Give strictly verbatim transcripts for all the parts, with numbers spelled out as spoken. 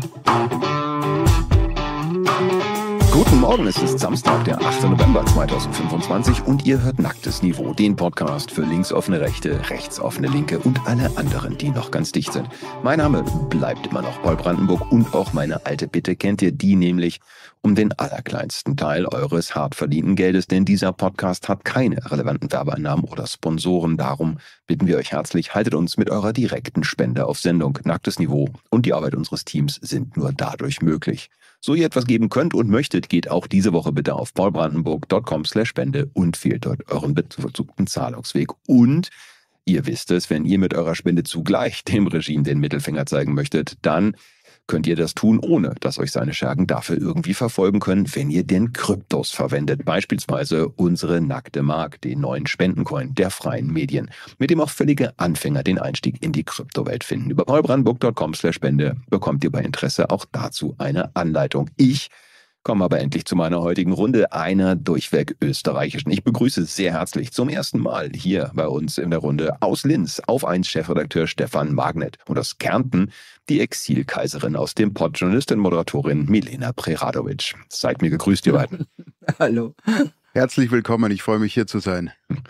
Guten Morgen, es ist Samstag, der achte November zweitausendfünfundzwanzig und ihr hört Nacktes Niveau, den Podcast für linksoffene Rechte, rechtsoffene Linke und alle anderen, die noch ganz dicht sind. Mein Name bleibt immer noch Paul Brandenburg und auch meine alte Bitte kennt ihr, die nämlich um den allerkleinsten Teil eures hart verdienten Geldes, denn dieser Podcast hat keine relevanten Werbeeinnahmen oder Sponsoren. Darum bitten wir euch herzlich, haltet uns mit eurer direkten Spende auf Sendung. Nacktes Niveau und die Arbeit unseres Teams sind nur dadurch möglich. So ihr etwas geben könnt und möchtet, geht auch diese Woche bitte auf paulbrandenburg punkt com slash spende und wählt dort euren bevorzugten Zahlungsweg. Und ihr wisst es, wenn ihr mit eurer Spende zugleich dem Regime den Mittelfinger zeigen möchtet, dann könnt ihr das tun, ohne dass euch seine Schergen dafür irgendwie verfolgen können, wenn ihr den Kryptos verwendet. Beispielsweise unsere Nackte Mark, den neuen Spendencoin der freien Medien, mit dem auch völlige Anfänger den Einstieg in die Kryptowelt finden. Über paulbrandenburg punkt com slash spende bekommt ihr bei Interesse auch dazu eine Anleitung. Ich komme aber endlich zu meiner heutigen Runde, einer durchweg österreichischen. Ich begrüße sehr herzlich zum ersten Mal hier bei uns in der Runde aus Linz auf eins Chefredakteur Stefan Magnet und aus Kärnten die Exilkaiserin aus dem Pod, Journalistin, Moderatorin Milena Preradovic. Seid mir gegrüßt, ihr beiden. Hallo. Herzlich willkommen, ich freue mich hier zu sein.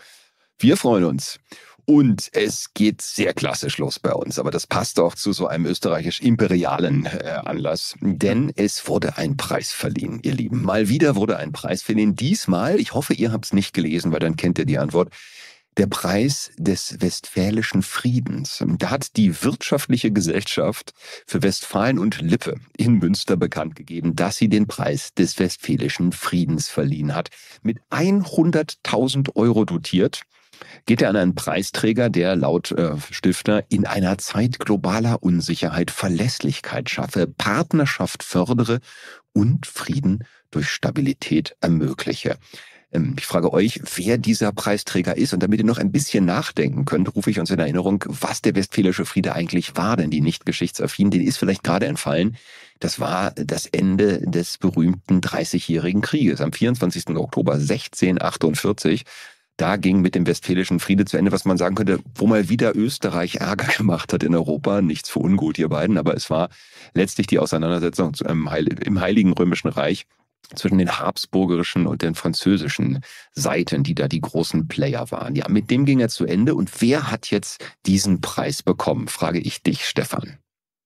Wir freuen uns. Und es geht sehr klassisch los bei uns, aber das passt auch zu so einem österreichisch-imperialen äh, Anlass, denn es wurde ein Preis verliehen, ihr Lieben. Mal wieder wurde ein Preis verliehen. Diesmal, ich hoffe, ihr habt es nicht gelesen, weil dann kennt ihr die Antwort, der Preis des Westfälischen Friedens. Da hat die Wirtschaftliche Gesellschaft für Westfalen und Lippe in Münster bekannt gegeben, dass sie den Preis des Westfälischen Friedens verliehen hat. Mit hunderttausend Euro dotiert geht er an einen Preisträger, der laut äh, Stifter in einer Zeit globaler Unsicherheit Verlässlichkeit schaffe, Partnerschaft fördere und Frieden durch Stabilität ermögliche. Ähm, ich frage euch, wer dieser Preisträger ist, und damit ihr noch ein bisschen nachdenken könnt, rufe ich uns in Erinnerung, was der Westfälische Friede eigentlich war, denn die nicht geschichtsaffinen, denen ist vielleicht gerade entfallen. Das war das Ende des berühmten dreißigjährigen Krieges am vierundzwanzigsten Oktober sechzehnhundertachtundvierzig. Da ging mit dem Westfälischen Friede zu Ende, was man sagen könnte, wo mal wieder Österreich Ärger gemacht hat in Europa. Nichts für ungut, ihr beiden, aber es war letztlich die Auseinandersetzung im Heiligen Römischen Reich zwischen den habsburgischen und den französischen Seiten, die da die großen Player waren. Ja, mit dem ging er zu Ende. Und wer hat jetzt diesen Preis bekommen, frage ich dich, Stefan.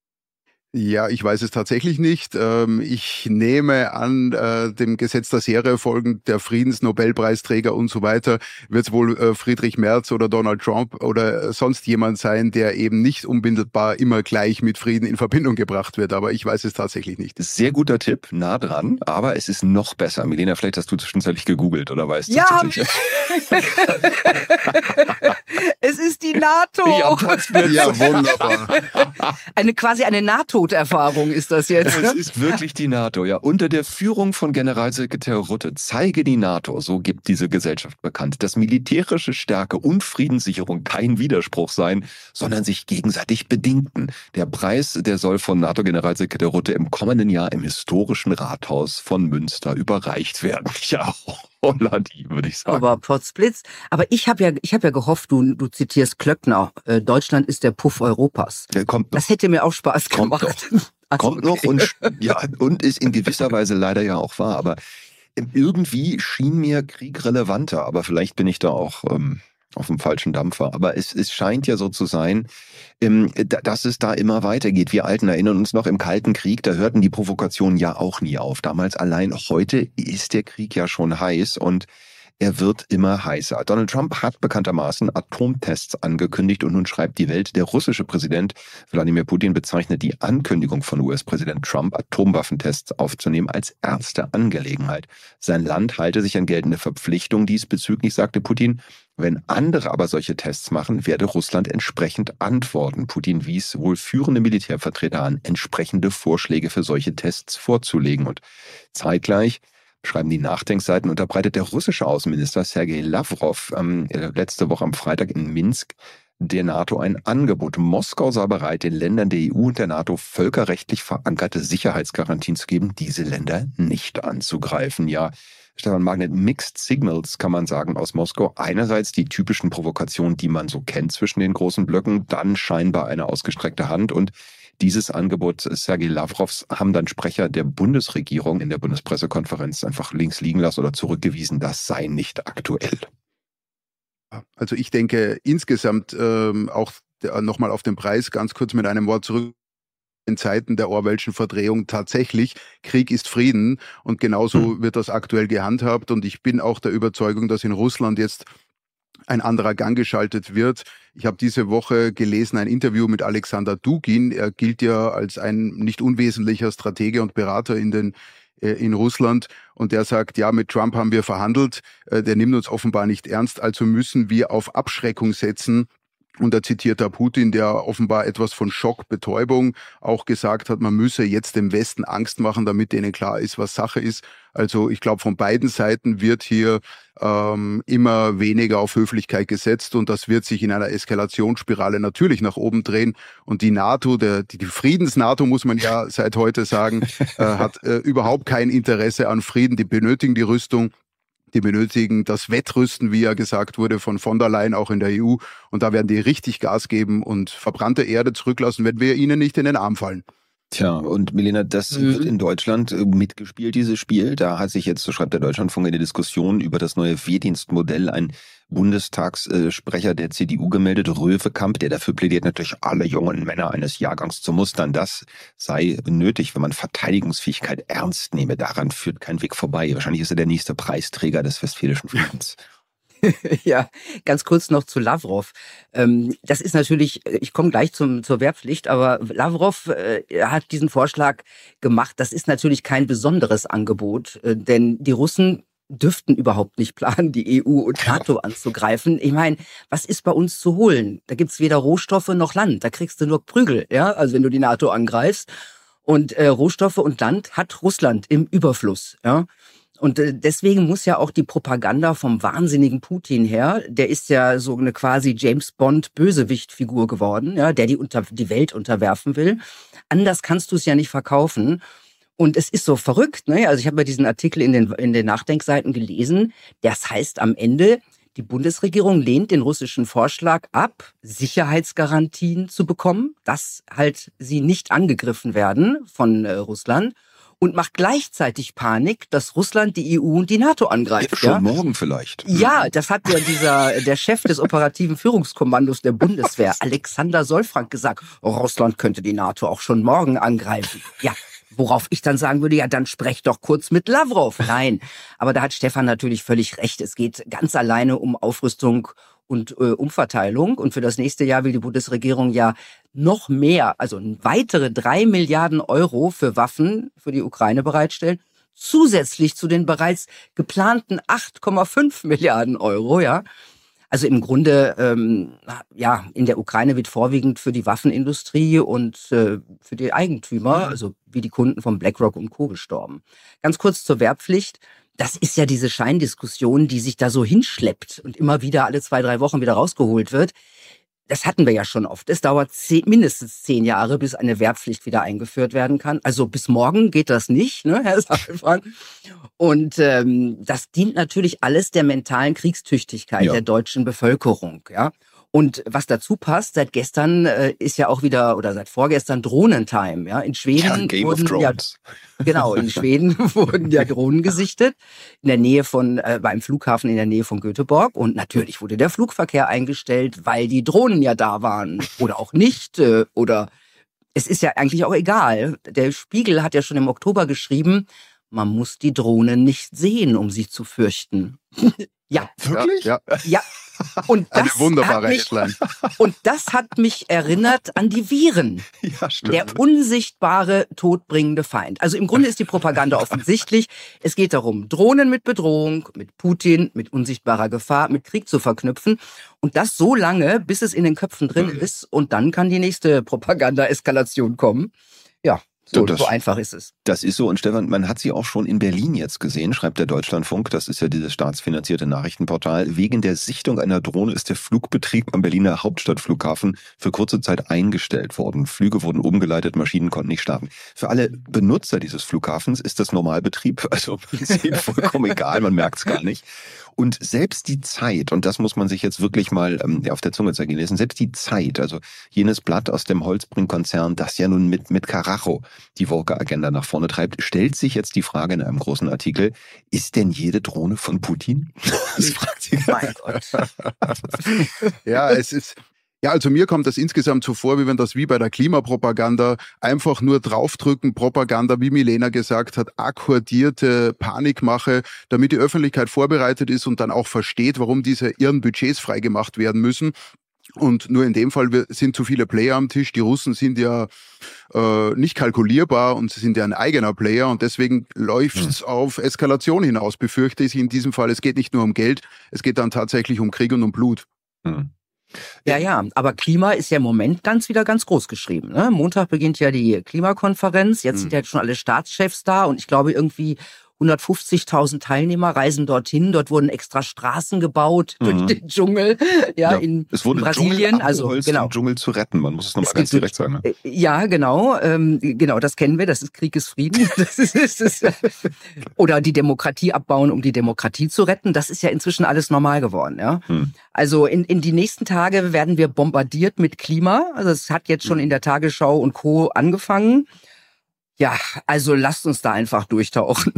Ja, ich weiß es tatsächlich nicht. Ich nehme an, dem Gesetz der Serie folgend, der Friedensnobelpreisträger und so weiter, wird es wohl Friedrich Merz oder Donald Trump oder sonst jemand sein, der eben nicht unmittelbar immer gleich mit Frieden in Verbindung gebracht wird. Aber ich weiß es tatsächlich nicht. Sehr guter Tipp, nah dran, aber es ist noch besser. Milena, vielleicht hast du zwischenzeitlich gegoogelt oder weißt du ja, es sicher? Es ist die NATO. Ja, ja, wunderbar. Eine quasi eine NATO-Erfahrung ist das jetzt. Es ist wirklich die NATO, ja. Unter der Führung von Generalsekretär Rutte zeige die NATO, so gibt diese Gesellschaft bekannt, dass militärische Stärke und Friedenssicherung kein Widerspruch seien, sondern sich gegenseitig bedingten. Der Preis, der soll von NATO-Generalsekretär Rutte im kommenden Jahr im historischen Rathaus von Münster überreicht werden. Ja, Hollandi, würde ich sagen. Aber Potzblitz. Aber ich habe ja, ich habe ja gehofft, du, du zitierst Klöckner. Äh, Deutschland ist der Puff Europas. Der kommt noch. Das hätte mir auch Spaß Kommt gemacht. noch. Also, Kommt noch okay. und ja und ist in gewisser Weise leider ja auch wahr. Aber irgendwie schien mir Krieg relevanter. Aber vielleicht bin ich da auch ähm, auf dem falschen Dampfer. Aber es, es scheint ja so zu sein, ähm, dass es da immer weitergeht. Wir Alten erinnern uns noch, im Kalten Krieg, da hörten die Provokationen ja auch nie auf. Damals allein. Heute ist der Krieg ja schon heiß und er wird immer heißer. Donald Trump hat bekanntermaßen Atomtests angekündigt und nun schreibt die Welt, der russische Präsident Wladimir Putin bezeichnet die Ankündigung von U S-Präsident Trump, Atomwaffentests aufzunehmen, als ernste Angelegenheit. Sein Land halte sich an geltende Verpflichtungen diesbezüglich, sagte Putin. Wenn andere aber solche Tests machen, werde Russland entsprechend antworten. Putin wies wohl führende Militärvertreter an, entsprechende Vorschläge für solche Tests vorzulegen. Und zeitgleich schreiben die Nachdenkseiten, unterbreitet der russische Außenminister Sergei Lavrov ähm, letzte Woche am Freitag in Minsk der NATO ein Angebot. Moskau sei bereit, den Ländern der E U und der NATO völkerrechtlich verankerte Sicherheitsgarantien zu geben, diese Länder nicht anzugreifen. Ja, Stefan Magnet, Mixed Signals kann man sagen aus Moskau. Einerseits die typischen Provokationen, die man so kennt zwischen den großen Blöcken, dann scheinbar eine ausgestreckte Hand und Dieses Angebot Sergei Lavrovs haben dann Sprecher der Bundesregierung in der Bundespressekonferenz einfach links liegen lassen oder zurückgewiesen, das sei nicht aktuell. Also ich denke insgesamt ähm, auch nochmal auf den Preis ganz kurz mit einem Wort zurück. In Zeiten der Orwellschen Verdrehung tatsächlich, Krieg ist Frieden und genauso mhm. wird das aktuell gehandhabt und ich bin auch der Überzeugung, dass in Russland jetzt ein anderer Gang geschaltet wird. Ich habe diese Woche gelesen ein Interview mit Alexander Dugin. Er gilt ja als ein nicht unwesentlicher Stratege und Berater in den äh, in Russland und der sagt, ja, mit Trump haben wir verhandelt, äh, der nimmt uns offenbar nicht ernst, also müssen wir auf Abschreckung setzen. Und da zitiert er Putin, der offenbar etwas von Schockbetäubung auch gesagt hat, man müsse jetzt dem Westen Angst machen, damit denen klar ist, was Sache ist. Also ich glaube, von beiden Seiten wird hier ähm, immer weniger auf Höflichkeit gesetzt und das wird sich in einer Eskalationsspirale natürlich nach oben drehen. Und die NATO, der, die, die Friedens-NATO, muss man ja seit heute sagen, äh, hat äh, überhaupt kein Interesse an Frieden. Die benötigen die Rüstung. Die benötigen das Wettrüsten, wie ja gesagt wurde, von von der Leyen auch in der E U. Und da werden die richtig Gas geben und verbrannte Erde zurücklassen, wenn wir ihnen nicht in den Arm fallen. Tja, und Milena, das mhm. wird in Deutschland mitgespielt, dieses Spiel. Da hat sich jetzt, so schreibt der Deutschlandfunk, in der Diskussion über das neue Wehrdienstmodell ein Bundestagssprecher der C D U gemeldet, Röwekamp, der dafür plädiert, natürlich alle jungen Männer eines Jahrgangs zu mustern. Das sei nötig, wenn man Verteidigungsfähigkeit ernst nehme. Daran führt kein Weg vorbei. Wahrscheinlich ist er der nächste Preisträger des Westfälischen Friedens. Ja, ganz kurz noch zu Lavrov. Das ist natürlich, ich komme gleich zum, zur Wehrpflicht, aber Lavrov hat diesen Vorschlag gemacht. Das ist natürlich kein besonderes Angebot, denn die Russen dürften überhaupt nicht planen, die E U und NATO anzugreifen. Ich meine, was ist bei uns zu holen? Da gibt's weder Rohstoffe noch Land. Da kriegst du nur Prügel, ja, also wenn du die NATO angreifst. Und äh, Rohstoffe und Land hat Russland im Überfluss, ja. Und äh, deswegen muss ja auch die Propaganda vom wahnsinnigen Putin her, der ist ja so eine quasi James-Bond-Bösewicht-Figur geworden, ja, der die, unter, die Welt unterwerfen will. Anders kannst du es ja nicht verkaufen. Und es ist so verrückt, ne? Also ich habe ja diesen Artikel in den, in den Nachdenkseiten gelesen. Das heißt am Ende, die Bundesregierung lehnt den russischen Vorschlag ab, Sicherheitsgarantien zu bekommen, dass halt sie nicht angegriffen werden von äh, Russland. Und macht gleichzeitig Panik, dass Russland die E U und die NATO angreift. Ja, schon ja? morgen vielleicht. Ja, das hat ja dieser der Chef des operativen Führungskommandos der Bundeswehr, Alexander Solfrank, gesagt. Russland könnte die NATO auch schon morgen angreifen. Ja, worauf ich dann sagen würde, ja, dann sprecht doch kurz mit Lavrov. Nein, aber da hat Stefan natürlich völlig recht. Es geht ganz alleine um Aufrüstung und äh, Umverteilung. Und für das nächste Jahr will die Bundesregierung ja noch mehr, also weitere drei Milliarden Euro für Waffen für die Ukraine bereitstellen, zusätzlich zu den bereits geplanten acht Komma fünf Milliarden Euro, ja. Also im Grunde, ähm, ja, in der Ukraine wird vorwiegend für die Waffenindustrie und äh, für die Eigentümer, also wie die Kunden von BlackRock und Co. gestorben. Ganz kurz zur Wehrpflicht. Das ist ja diese Scheindiskussion, die sich da so hinschleppt und immer wieder alle zwei, drei Wochen wieder rausgeholt wird. Das hatten wir ja schon oft. Es dauert zehn, mindestens zehn Jahre, bis eine Wehrpflicht wieder eingeführt werden kann. Also bis morgen geht das nicht, ne, Herr Saalfrank? Und ähm, das dient natürlich alles der mentalen Kriegstüchtigkeit ja. der deutschen Bevölkerung, ja. Und was dazu passt, seit gestern äh, ist ja auch wieder, oder seit vorgestern Drohnentime, ja. In Schweden ja, Game wurden of Thrones. Ja, genau, in Schweden wurden ja Drohnen gesichtet, in der Nähe von, äh, beim Flughafen in der Nähe von Göteborg. Und natürlich wurde der Flugverkehr eingestellt, weil die Drohnen ja da waren. Oder auch nicht, äh, oder es ist ja eigentlich auch egal. Der Spiegel hat ja schon im Oktober geschrieben, man muss die Drohnen nicht sehen, um sie zu fürchten. Ja. Wirklich? Ja. Ja. ja. Und das Eine wunderbare hat mich, Headline. Und das hat mich erinnert an die Viren. Ja, stimmt. Der unsichtbare, todbringende Feind. Also im Grunde ist die Propaganda offensichtlich. Es geht darum, Drohnen mit Bedrohung, mit Putin, mit unsichtbarer Gefahr, mit Krieg zu verknüpfen. Und das so lange, bis es in den Köpfen drin ist. Und dann kann die nächste Propaganda-Eskalation kommen. Ja. So, das, so einfach ist es. Das ist so. Und Stefan, man hat sie auch schon in Berlin jetzt gesehen, schreibt der Deutschlandfunk. Das ist ja dieses staatsfinanzierte Nachrichtenportal. Wegen der Sichtung einer Drohne ist der Flugbetrieb am Berliner Hauptstadtflughafen für kurze Zeit eingestellt worden. Flüge wurden umgeleitet, Maschinen konnten nicht starten. Für alle Benutzer dieses Flughafens ist das Normalbetrieb, also im Prinzip vollkommen egal, man merkt es gar nicht. Und selbst die Zeit, und das muss man sich jetzt wirklich mal ähm, auf der Zunge zergehen lassen, selbst die Zeit, also jenes Blatt aus dem Holzbring-Konzern, das ja nun mit, mit Karacho die Woke-Agenda nach vorne treibt, stellt sich jetzt die Frage in einem großen Artikel, ist denn jede Drohne von Putin? Das fragt sie. Mein Gott. Ja, es ist... Ja, also mir kommt das insgesamt so vor, wie wenn das wie bei der Klimapropaganda einfach nur draufdrücken, Propaganda, wie Milena gesagt hat, akkordierte Panikmache, damit die Öffentlichkeit vorbereitet ist und dann auch versteht, warum diese irren Budgets freigemacht werden müssen. Und nur in dem Fall sind zu viele Player am Tisch. Die Russen sind ja äh, nicht kalkulierbar und sie sind ja ein eigener Player und deswegen läuft es hm. auf Eskalation hinaus, befürchte ich in diesem Fall. Es geht nicht nur um Geld, es geht dann tatsächlich um Krieg und um Blut. Hm. Ja, ja, aber Klima ist ja im Moment ganz wieder ganz groß geschrieben. Ne? Montag beginnt ja die Klimakonferenz, jetzt hm. sind ja schon alle Staatschefs da und ich glaube irgendwie hundertfünfzigtausend Teilnehmer reisen dorthin. Dort wurden extra Straßen gebaut mhm. durch den Dschungel, ja, ja. in es wurde Brasilien. Also genau, um Dschungel zu retten. Man muss es nochmal ganz direkt sagen. Ne? Ja, genau, ähm, genau, das kennen wir. Das ist Krieg ist Frieden. Das ist, das ist, oder die Demokratie abbauen, um die Demokratie zu retten. Das ist ja inzwischen alles normal geworden. Ja, hm. also in in die nächsten Tage werden wir bombardiert mit Klima. Also es hat jetzt schon in der Tagesschau und Co. angefangen. Ja, also lasst uns da einfach durchtauchen.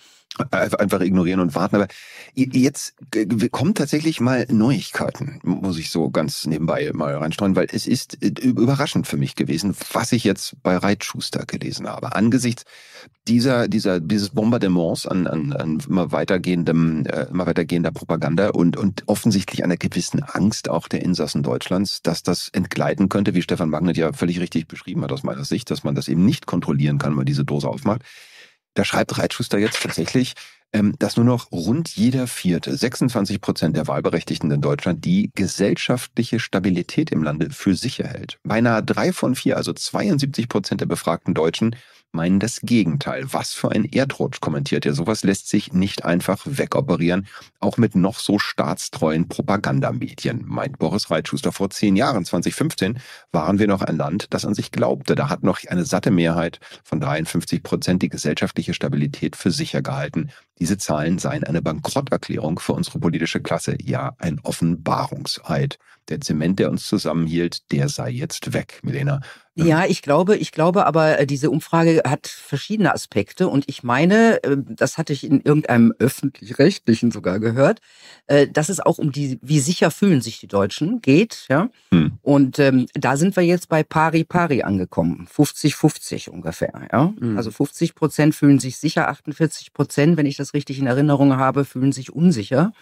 Einfach ignorieren und warten. Aber jetzt kommen tatsächlich mal Neuigkeiten, muss ich so ganz nebenbei mal reinstreuen, weil es ist überraschend für mich gewesen, was ich jetzt bei Reitschuster gelesen habe. Angesichts dieser, dieser, dieses Bombardements an, an, an immer weitergehendem, äh, immer weitergehender Propaganda und, und offensichtlich einer gewissen Angst auch der Insassen Deutschlands, dass das entgleiten könnte, wie Stefan Magnet ja völlig richtig beschrieben hat aus meiner Sicht, dass man das eben nicht kontrollieren kann, wenn man diese Dose aufmacht. Da schreibt Reitschuster jetzt tatsächlich, ähm, dass nur noch rund jeder Vierte, sechsundzwanzig Prozent der Wahlberechtigten in Deutschland, die gesellschaftliche Stabilität im Lande für sicher hält. Beinahe drei von vier, also zweiundsiebzig Prozent der befragten Deutschen, meinen das Gegenteil. Was für ein Erdrutsch, kommentiert er. Sowas lässt sich nicht einfach wegoperieren, auch mit noch so staatstreuen Propagandamedien, meint Boris Reitschuster. Vor zehn Jahren, zwanzig fünfzehn, waren wir noch ein Land, das an sich glaubte. Da hat noch eine satte Mehrheit von dreiundfünfzig Prozent die gesellschaftliche Stabilität für sicher gehalten. Diese Zahlen seien eine Bankrotterklärung für unsere politische Klasse, ja ein Offenbarungseid. Der Zement, der uns zusammenhielt, der sei jetzt weg, Milena. Ja, ich glaube, ich glaube aber, diese Umfrage hat verschiedene Aspekte und ich meine, das hatte ich in irgendeinem öffentlich-rechtlichen sogar gehört, dass es auch um die, wie sicher fühlen sich die Deutschen geht, ja. Hm. Und ähm, da sind wir jetzt bei pari pari angekommen, fünfzig fünfzig ungefähr, ja. Hm. Also fünfzig Prozent fühlen sich sicher, achtundvierzig Prozent, wenn ich das richtig in Erinnerung habe, fühlen sich unsicher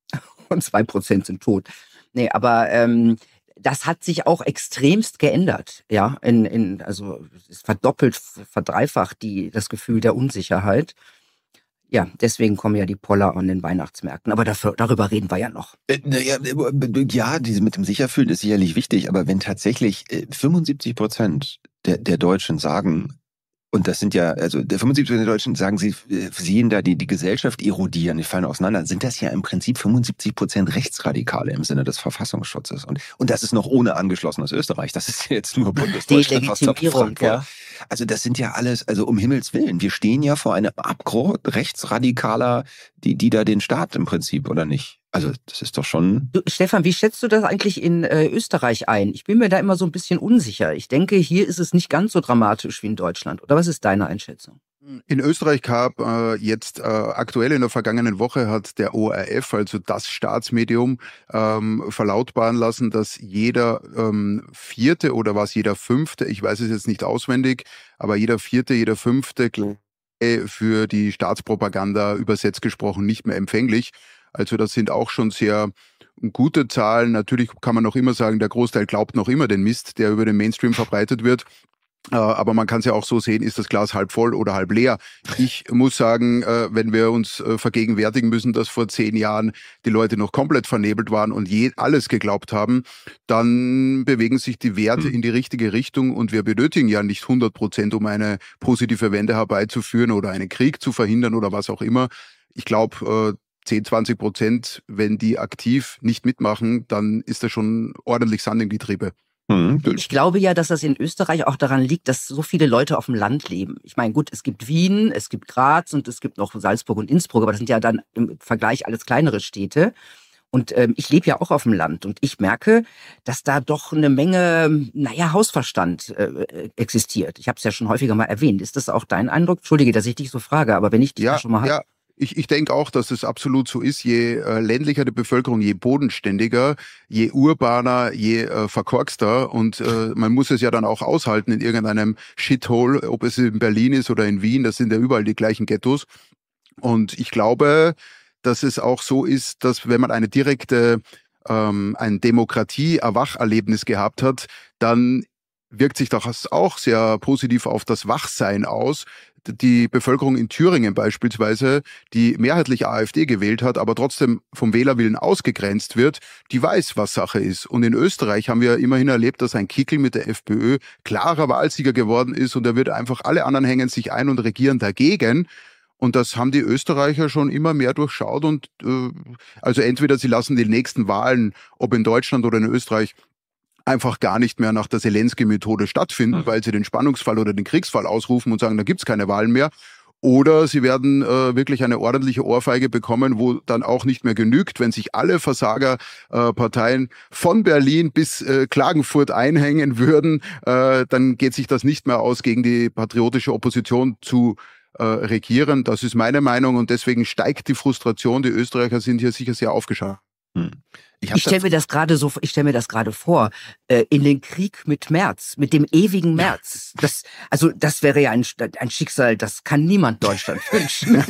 und zwei Prozent sind tot. Nee, aber ähm, das hat sich auch extremst geändert, ja, in, in, also es ist verdoppelt, verdreifacht die, das Gefühl der Unsicherheit. Ja, deswegen kommen ja die Poller an den Weihnachtsmärkten, aber dafür, darüber reden wir ja noch. Äh, ja, ja, diese mit dem Sicherfühlen ist sicherlich wichtig, aber wenn tatsächlich fünfundsiebzig Prozent der, der Deutschen sagen, und das sind ja, also der fünfundsiebzig Prozent der Deutschen sagen, sie sehen da die, die Gesellschaft erodieren, die fallen auseinander, sind das ja im Prinzip fünfundsiebzig Prozent Rechtsradikale im Sinne des Verfassungsschutzes. Und, und das ist noch ohne angeschlossenes Österreich. Das ist jetzt nur Bundesdeutschland, was da Frankfurt. Ja. Also das sind ja alles, also um Himmels Willen, wir stehen ja vor einem Abgrund rechtsradikaler, die, die da den Staat im Prinzip, oder nicht? Also das ist doch schon... Du, Stefan, wie schätzt du das eigentlich in äh, Österreich ein? Ich bin mir da immer so ein bisschen unsicher. Ich denke, hier ist es nicht ganz so dramatisch wie in Deutschland. Oder was ist deine Einschätzung? In Österreich gab äh, jetzt äh, aktuell in der vergangenen Woche hat der O R F, also das Staatsmedium, ähm, verlautbaren lassen, dass jeder ähm, Vierte oder was jeder Fünfte, ich weiß es jetzt nicht auswendig, aber jeder Vierte, jeder Fünfte für die Staatspropaganda übersetzt gesprochen nicht mehr empfänglich. Also das sind auch schon sehr gute Zahlen. Natürlich kann man noch immer sagen, der Großteil glaubt noch immer den Mist, der über den Mainstream verbreitet wird. Aber man kann es ja auch so sehen, ist das Glas halb voll oder halb leer. Ich muss sagen, wenn wir uns vergegenwärtigen müssen, dass vor zehn Jahren die Leute noch komplett vernebelt waren und je alles geglaubt haben, dann bewegen sich die Werte in die richtige Richtung und wir benötigen ja nicht hundert Prozent, um eine positive Wende herbeizuführen oder einen Krieg zu verhindern oder was auch immer. Ich glaube, zehn, zwanzig Prozent, wenn die aktiv nicht mitmachen, dann ist da schon ordentlich Sand im Getriebe. Hm, Ich glaube ja, dass das in Österreich auch daran liegt, dass so viele Leute auf dem Land leben. Ich meine, gut, es gibt Wien, es gibt Graz und es gibt noch Salzburg und Innsbruck, aber das sind ja dann im Vergleich alles kleinere Städte. Und ähm, ich lebe ja auch auf dem Land und ich merke, dass da doch eine Menge, naja, Hausverstand äh, existiert. Ich habe es ja schon häufiger mal erwähnt. Ist das auch dein Eindruck? Entschuldige, dass ich dich so frage, aber wenn ich dich Ja, da schon mal habe. ja. Ich, ich denke auch, dass es absolut so ist. Je äh, ländlicher die Bevölkerung, je bodenständiger, je urbaner, je äh, verkorkster. Und äh, man muss es ja dann auch aushalten in irgendeinem Shithole, ob es in Berlin ist oder in Wien. Das sind ja überall die gleichen Ghettos. Und ich glaube, dass es auch so ist, dass wenn man eine direkte, ähm, ein Demokratie-Erwacherlebnis gehabt hat, dann wirkt sich das auch sehr positiv auf das Wachsein aus. Die Bevölkerung in Thüringen beispielsweise, die mehrheitlich AfD gewählt hat, aber trotzdem vom Wählerwillen ausgegrenzt wird, die weiß, was Sache ist. Und in Österreich haben wir immerhin erlebt, dass ein Kickl mit der FPÖ klarer Wahlsieger geworden ist und er wird einfach, alle anderen hängen sich ein und regieren dagegen. Und das haben die Österreicher schon immer mehr durchschaut und äh, also entweder sie lassen die nächsten Wahlen, ob in Deutschland oder in Österreich, einfach gar nicht mehr nach der Zelensky-Methode stattfinden, weil sie den Spannungsfall oder den Kriegsfall ausrufen und sagen, da gibt's keine Wahlen mehr. Oder sie werden äh, wirklich eine ordentliche Ohrfeige bekommen, wo dann auch nicht mehr genügt, wenn sich alle Versagerparteien äh, von Berlin bis äh, Klagenfurt einhängen würden, äh, dann geht sich das nicht mehr aus, gegen die patriotische Opposition zu äh, regieren. Das ist meine Meinung und deswegen steigt die Frustration. Die Österreicher sind hier sicher sehr aufgeschlagen. Hm. Ich, Ich stelle mir das gerade so, ich stelle mir das gerade vor, äh, in den Krieg mit Merz, mit dem ewigen Merz. Das, also das wäre ja ein, ein Schicksal, das kann niemand Deutschland wünschen.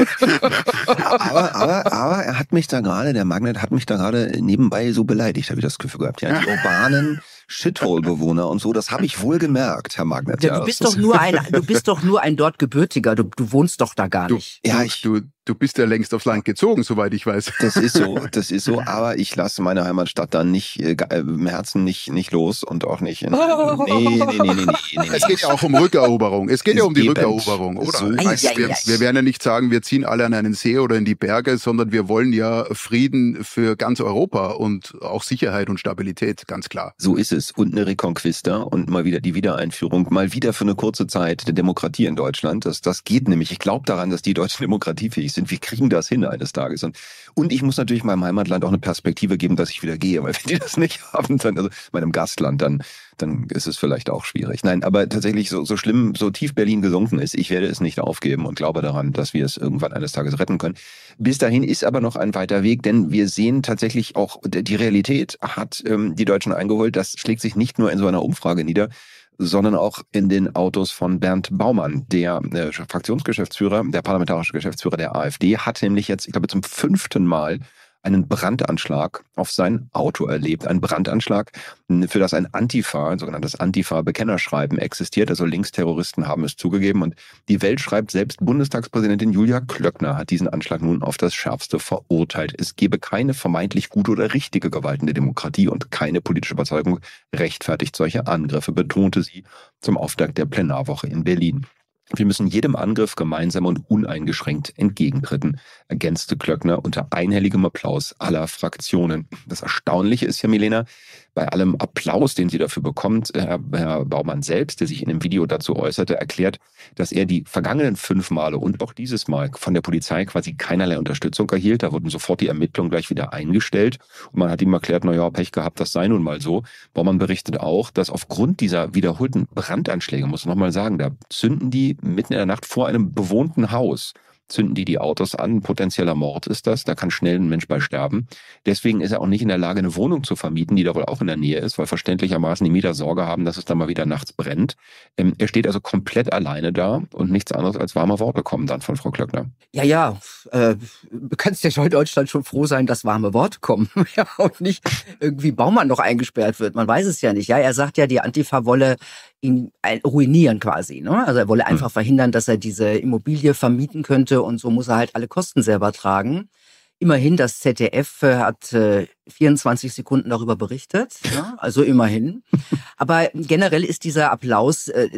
aber, aber, aber er hat mich da gerade, der Magnet hat mich da gerade nebenbei so beleidigt, habe ich das Gefühl gehabt. Ja, die urbanen Shithole-Bewohner und so, das habe ich wohl gemerkt, Herr Magnet. Ja, du bist doch nur ein, du bist doch nur ein dort Gebürtiger. Du, du wohnst doch da gar Du, nicht. Ja, du, ich- du, du bist ja längst aufs Land gezogen, soweit ich weiß. Das ist so, das ist so, aber ich lasse meine Heimatstadt dann nicht, äh, im Herzen nicht, nicht los und auch nicht in, nee, nee, nee, nee, nee, nee, Es geht ja auch um Rückeroberung. Es geht ja um die Eben. Rückeroberung, oder? So Ich meine, ist wir, es. wir werden ja nicht sagen, wir ziehen alle an einen See oder in die Berge, sondern wir wollen ja Frieden für ganz Europa und auch Sicherheit und Stabilität, ganz klar. So ist es. Und eine Reconquista und mal wieder die Wiedereinführung, mal wieder für eine kurze Zeit der Demokratie in Deutschland. Das, das geht nämlich. Ich glaube daran, dass die Deutschen demokratiefähig sind. Wir kriegen das hin eines Tages. Und, und ich muss natürlich meinem Heimatland auch eine Perspektive geben, dass ich wieder gehe. Weil wenn die das nicht haben, dann, also meinem Gastland, dann, dann ist es vielleicht auch schwierig. Nein, aber tatsächlich so, so schlimm, so tief Berlin gesunken ist, ich werde es nicht aufgeben und glaube daran, dass wir es irgendwann eines Tages retten können. Bis dahin ist aber noch ein weiter Weg, denn wir sehen tatsächlich auch, die Realität hat ähm, die Deutschen eingeholt. Das schlägt sich nicht nur in so einer Umfrage nieder, sondern auch in den Autos von Bernd Baumann, der äh, Fraktionsgeschäftsführer, der parlamentarische Geschäftsführer der AfD, hat nämlich jetzt, ich glaube, zum fünften Mal einen Brandanschlag auf sein Auto erlebt. Ein Brandanschlag, für das ein Antifa, ein sogenanntes Antifa-Bekennerschreiben existiert. Also Linksterroristen haben es zugegeben. Und die Welt schreibt, selbst Bundestagspräsidentin Julia Klöckner hat diesen Anschlag nun auf das Schärfste verurteilt. Es gebe keine vermeintlich gute oder richtige Gewalt in der Demokratie und keine politische Überzeugung rechtfertigt solche Angriffe, betonte sie zum Auftakt der Plenarwoche in Berlin. Wir müssen jedem Angriff gemeinsam und uneingeschränkt entgegentreten, ergänzte Klöckner unter einhelligem Applaus aller Fraktionen. Das Erstaunliche ist ja, Milena, bei allem Applaus, den sie dafür bekommt, Herr, Herr Baumann selbst, der sich in dem Video dazu äußerte, erklärt, dass er die vergangenen fünf Male und auch dieses Mal von der Polizei quasi keinerlei Unterstützung erhielt. Da wurden sofort die Ermittlungen gleich wieder eingestellt. Und man hat ihm erklärt, na ja, Pech gehabt, das sei nun mal so. Baumann berichtet auch, dass aufgrund dieser wiederholten Brandanschläge, muss man nochmal sagen, da zünden die mitten in der Nacht vor einem bewohnten Haus, zünden die die Autos an. Potenzieller Mord ist das, da kann schnell ein Mensch bei sterben. Deswegen ist er auch nicht in der Lage, eine Wohnung zu vermieten, die da wohl auch in der Nähe ist, weil verständlichermaßen die Mieter Sorge haben, dass es da mal wieder nachts brennt. Ähm, er steht also komplett alleine da und nichts anderes als warme Worte kommen dann von Frau Klöckner. Ja, ja, äh, du kannst ja in Deutschland schon froh sein, dass warme Worte kommen. Ja, und nicht irgendwie Baumann noch eingesperrt wird. Man weiß es ja nicht. Ja, er sagt ja, die Antifa wolle ihn ruinieren quasi. Ne? Also er wolle einfach hm. verhindern, dass er diese Immobilie vermieten könnte und so muss er halt alle Kosten selber tragen. Immerhin, das Z D F hat äh, vierundzwanzig Sekunden darüber berichtet. Ja? Also immerhin. Aber generell ist dieser Applaus, äh, die,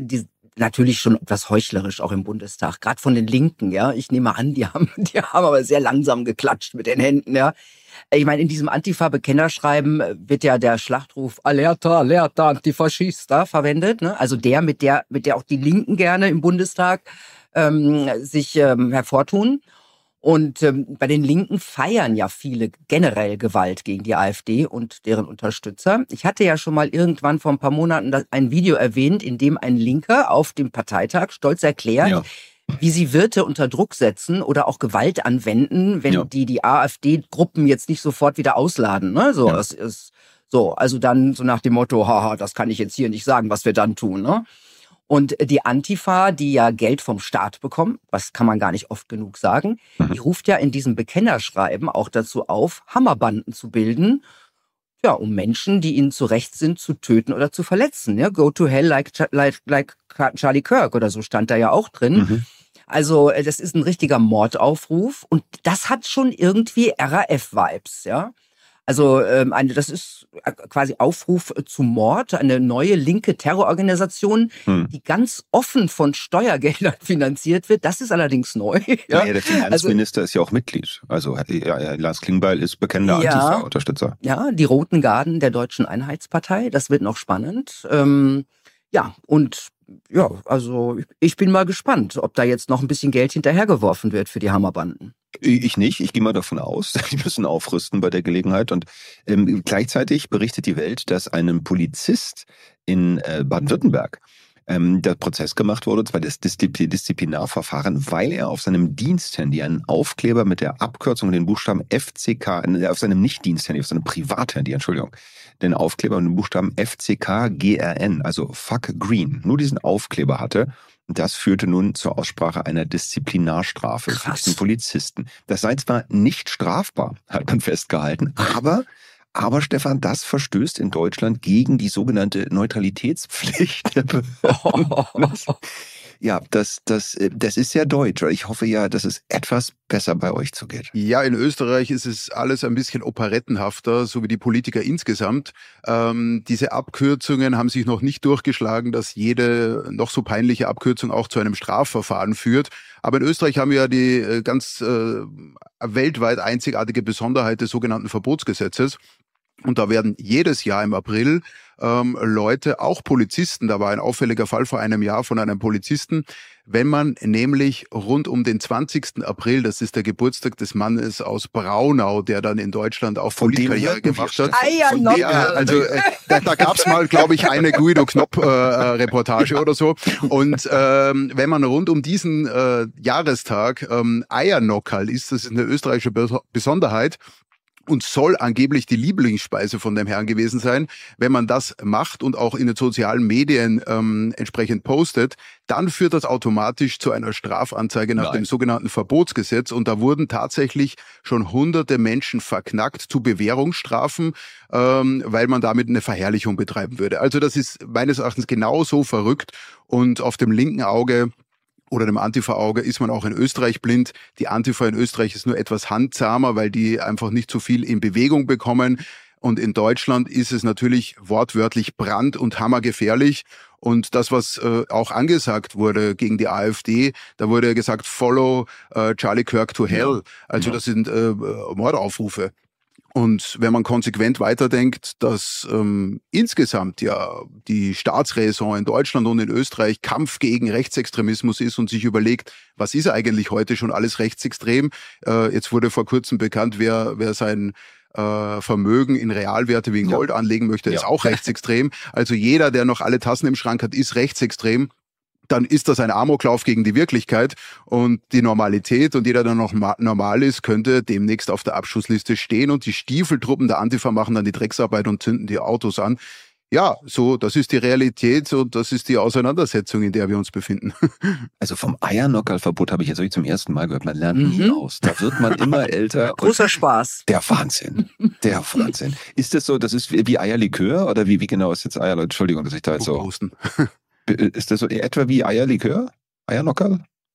natürlich schon etwas heuchlerisch auch im Bundestag, gerade von den Linken, ja. Ich nehme an, die haben, die haben aber sehr langsam geklatscht mit den Händen, ja. Ich meine, in diesem Antifa-Bekennerschreiben wird ja der Schlachtruf Alerta, Alerta, Antifaschista verwendet, ne? Also der, mit der, mit der auch die Linken gerne im Bundestag ähm, sich ähm, hervortun. Und ähm, bei den Linken feiern ja viele generell Gewalt gegen die AfD und deren Unterstützer. Ich hatte ja schon mal irgendwann vor ein paar Monaten ein Video erwähnt, in dem ein Linker auf dem Parteitag stolz erklärt, ja, wie sie Wirte unter Druck setzen oder auch Gewalt anwenden, wenn ja. die die AfD-Gruppen jetzt nicht sofort wieder ausladen. Ne? So, ja. es ist so, also dann so nach dem Motto, haha, das kann ich jetzt hier nicht sagen, was wir dann tun. Ne? Und die Antifa, die ja Geld vom Staat bekommt, was kann man gar nicht oft genug sagen, die ruft ja in diesem Bekennerschreiben auch dazu auf, Hammerbanden zu bilden, ja, um Menschen, die ihnen zu recht sind, zu töten oder zu verletzen. Ja? Go to hell like, like, like Charlie Kirk oder so stand da ja auch drin. Mhm. Also das ist ein richtiger Mordaufruf und das hat schon irgendwie R A F-Vibes, ja. Also ähm, eine, das ist quasi Aufruf zu Mord, eine neue linke Terrororganisation, hm. die ganz offen von Steuergeldern finanziert wird. Das ist allerdings neu. Ja, ja der Finanzminister also, ist ja auch Mitglied. Also ja, Lars Klingbeil ist bekennender ja, Antifa-Unterstützer. Ja, die Roten Garden der Deutschen Einheitspartei. Das wird noch spannend. Ähm, ja, und ja, also ich bin mal gespannt, ob da jetzt noch ein bisschen Geld hinterhergeworfen wird für die Hammerbanden. Ich nicht, ich gehe mal davon aus, die müssen aufrüsten bei der Gelegenheit. Und ähm, gleichzeitig berichtet die Welt, dass einem Polizist in äh, Baden-Württemberg ähm, der Prozess gemacht wurde, und zwar das Disziplin- Disziplinarverfahren, weil er auf seinem Diensthandy einen Aufkleber mit der Abkürzung und den Buchstaben F C K, äh, auf seinem Nicht-Diensthandy, auf seinem Privathandy, Entschuldigung, den Aufkleber mit dem Buchstaben F C K G R N, also Fuck Green, nur diesen Aufkleber hatte. Das führte nun zur Aussprache einer Disziplinarstrafe Krass. für diesen Polizisten. Das sei zwar nicht strafbar, hat man festgehalten, aber, aber Stefan, das verstößt in Deutschland gegen die sogenannte Neutralitätspflicht der Behörden. Ja, das, das, das ist ja deutsch. Ich hoffe ja, dass es etwas besser bei euch zugeht. Ja, in Österreich ist es alles ein bisschen operettenhafter, so wie die Politiker insgesamt. Ähm, diese Abkürzungen haben sich noch nicht durchgeschlagen, dass jede noch so peinliche Abkürzung auch zu einem Strafverfahren führt. Aber in Österreich haben wir ja die ganz äh, weltweit einzigartige Besonderheit des sogenannten Verbotsgesetzes. Und da werden jedes Jahr im April ähm, Leute, auch Polizisten, da war ein auffälliger Fall vor einem Jahr von einem Polizisten, wenn man nämlich rund um den zwanzigsten April, das ist der Geburtstag des Mannes aus Braunau, der dann in Deutschland auch Politkarriere gemacht hat. Eiernockel. Also äh, da, da gab es mal, glaube ich, eine Guido Knopp-Reportage äh, oder so. Und ähm, wenn man rund um diesen äh, Jahrestag ähm, Eiernockerl isst, das ist eine österreichische Besonderheit, und soll angeblich die Lieblingsspeise von dem Herrn gewesen sein. Wenn man das macht und auch in den sozialen Medien ähm, entsprechend postet, dann führt das automatisch zu einer Strafanzeige nach Nein. dem sogenannten Verbotsgesetz. Und da wurden tatsächlich schon hunderte Menschen verknackt zu Bewährungsstrafen, ähm, weil man damit eine Verherrlichung betreiben würde. Also das ist meines Erachtens genauso verrückt und auf dem linken Auge oder dem Antifa-Auge ist man auch in Österreich blind. Die Antifa in Österreich ist nur etwas handsamer, weil die einfach nicht so viel in Bewegung bekommen. Und in Deutschland ist es natürlich wortwörtlich brand- und hammergefährlich. Und das, was äh, auch angesagt wurde gegen die AfD, da wurde gesagt, follow äh, Charlie Kirk to hell. Also ja. das sind äh, Mordaufrufe. Und wenn man konsequent weiterdenkt, dass ähm, insgesamt ja die Staatsräson in Deutschland und in Österreich Kampf gegen Rechtsextremismus ist und sich überlegt, was ist eigentlich heute schon alles rechtsextrem? Äh, jetzt wurde vor kurzem bekannt, wer, wer sein äh, Vermögen in Realwerte wie in Gold ja. anlegen möchte, ist ja. auch rechtsextrem. Also jeder, der noch alle Tassen im Schrank hat, ist rechtsextrem. Dann ist das ein Amoklauf gegen die Wirklichkeit und die Normalität. Und jeder, der noch normal ist, könnte demnächst auf der Abschussliste stehen. Und die Stiefeltruppen der Antifa machen dann die Drecksarbeit und zünden die Autos an. Ja, so, das ist die Realität und das ist die Auseinandersetzung, in der wir uns befinden. Also vom Eiernockerl-Verbot habe ich jetzt wirklich zum ersten Mal gehört. Man lernt mhm. nie aus. Da wird man immer älter. Großer Spaß. Der Wahnsinn. Der Wahnsinn. Ist das so, das ist wie Eierlikör oder wie, wie genau ist jetzt Eierlikör? Entschuldigung, dass ich da jetzt so... Ist das so etwa wie Eierlikör? Eiernockerl?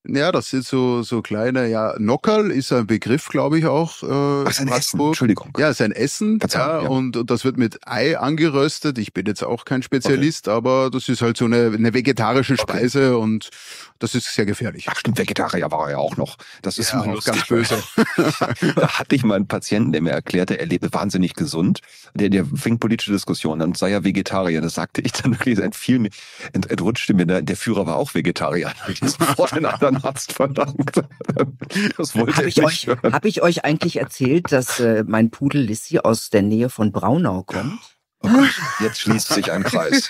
Ja, das sind so so kleine, ja, Nockerl ist ein Begriff, glaube ich auch. Äh, Ach, sein Essen, Entschuldigung. Ja, sein Essen, Verzeihung, ja, ja. Und, und das wird mit Ei angeröstet. Ich bin jetzt auch kein Spezialist, okay. aber das ist halt so eine, eine vegetarische Speise okay. und das ist sehr gefährlich. Ach stimmt, Vegetarier war er ja auch noch. Das ist ja, immer auch ganz böse. Da hatte ich mal einen Patienten, der mir erklärte, er lebe wahnsinnig gesund. Der, der fing politische Diskussionen an und sei ja Vegetarier. Das sagte ich dann wirklich, es entfiel mir, ent, entrutschte mir, der, der Führer war auch Vegetarier. Ich habe sofort den anderen Arzt verdankt. Das wollte Habe ich, euch, hab ich euch eigentlich erzählt, dass äh, mein Pudel Lissi aus der Nähe von Braunau kommt? Oh Gott, jetzt schließt sich ein Kreis.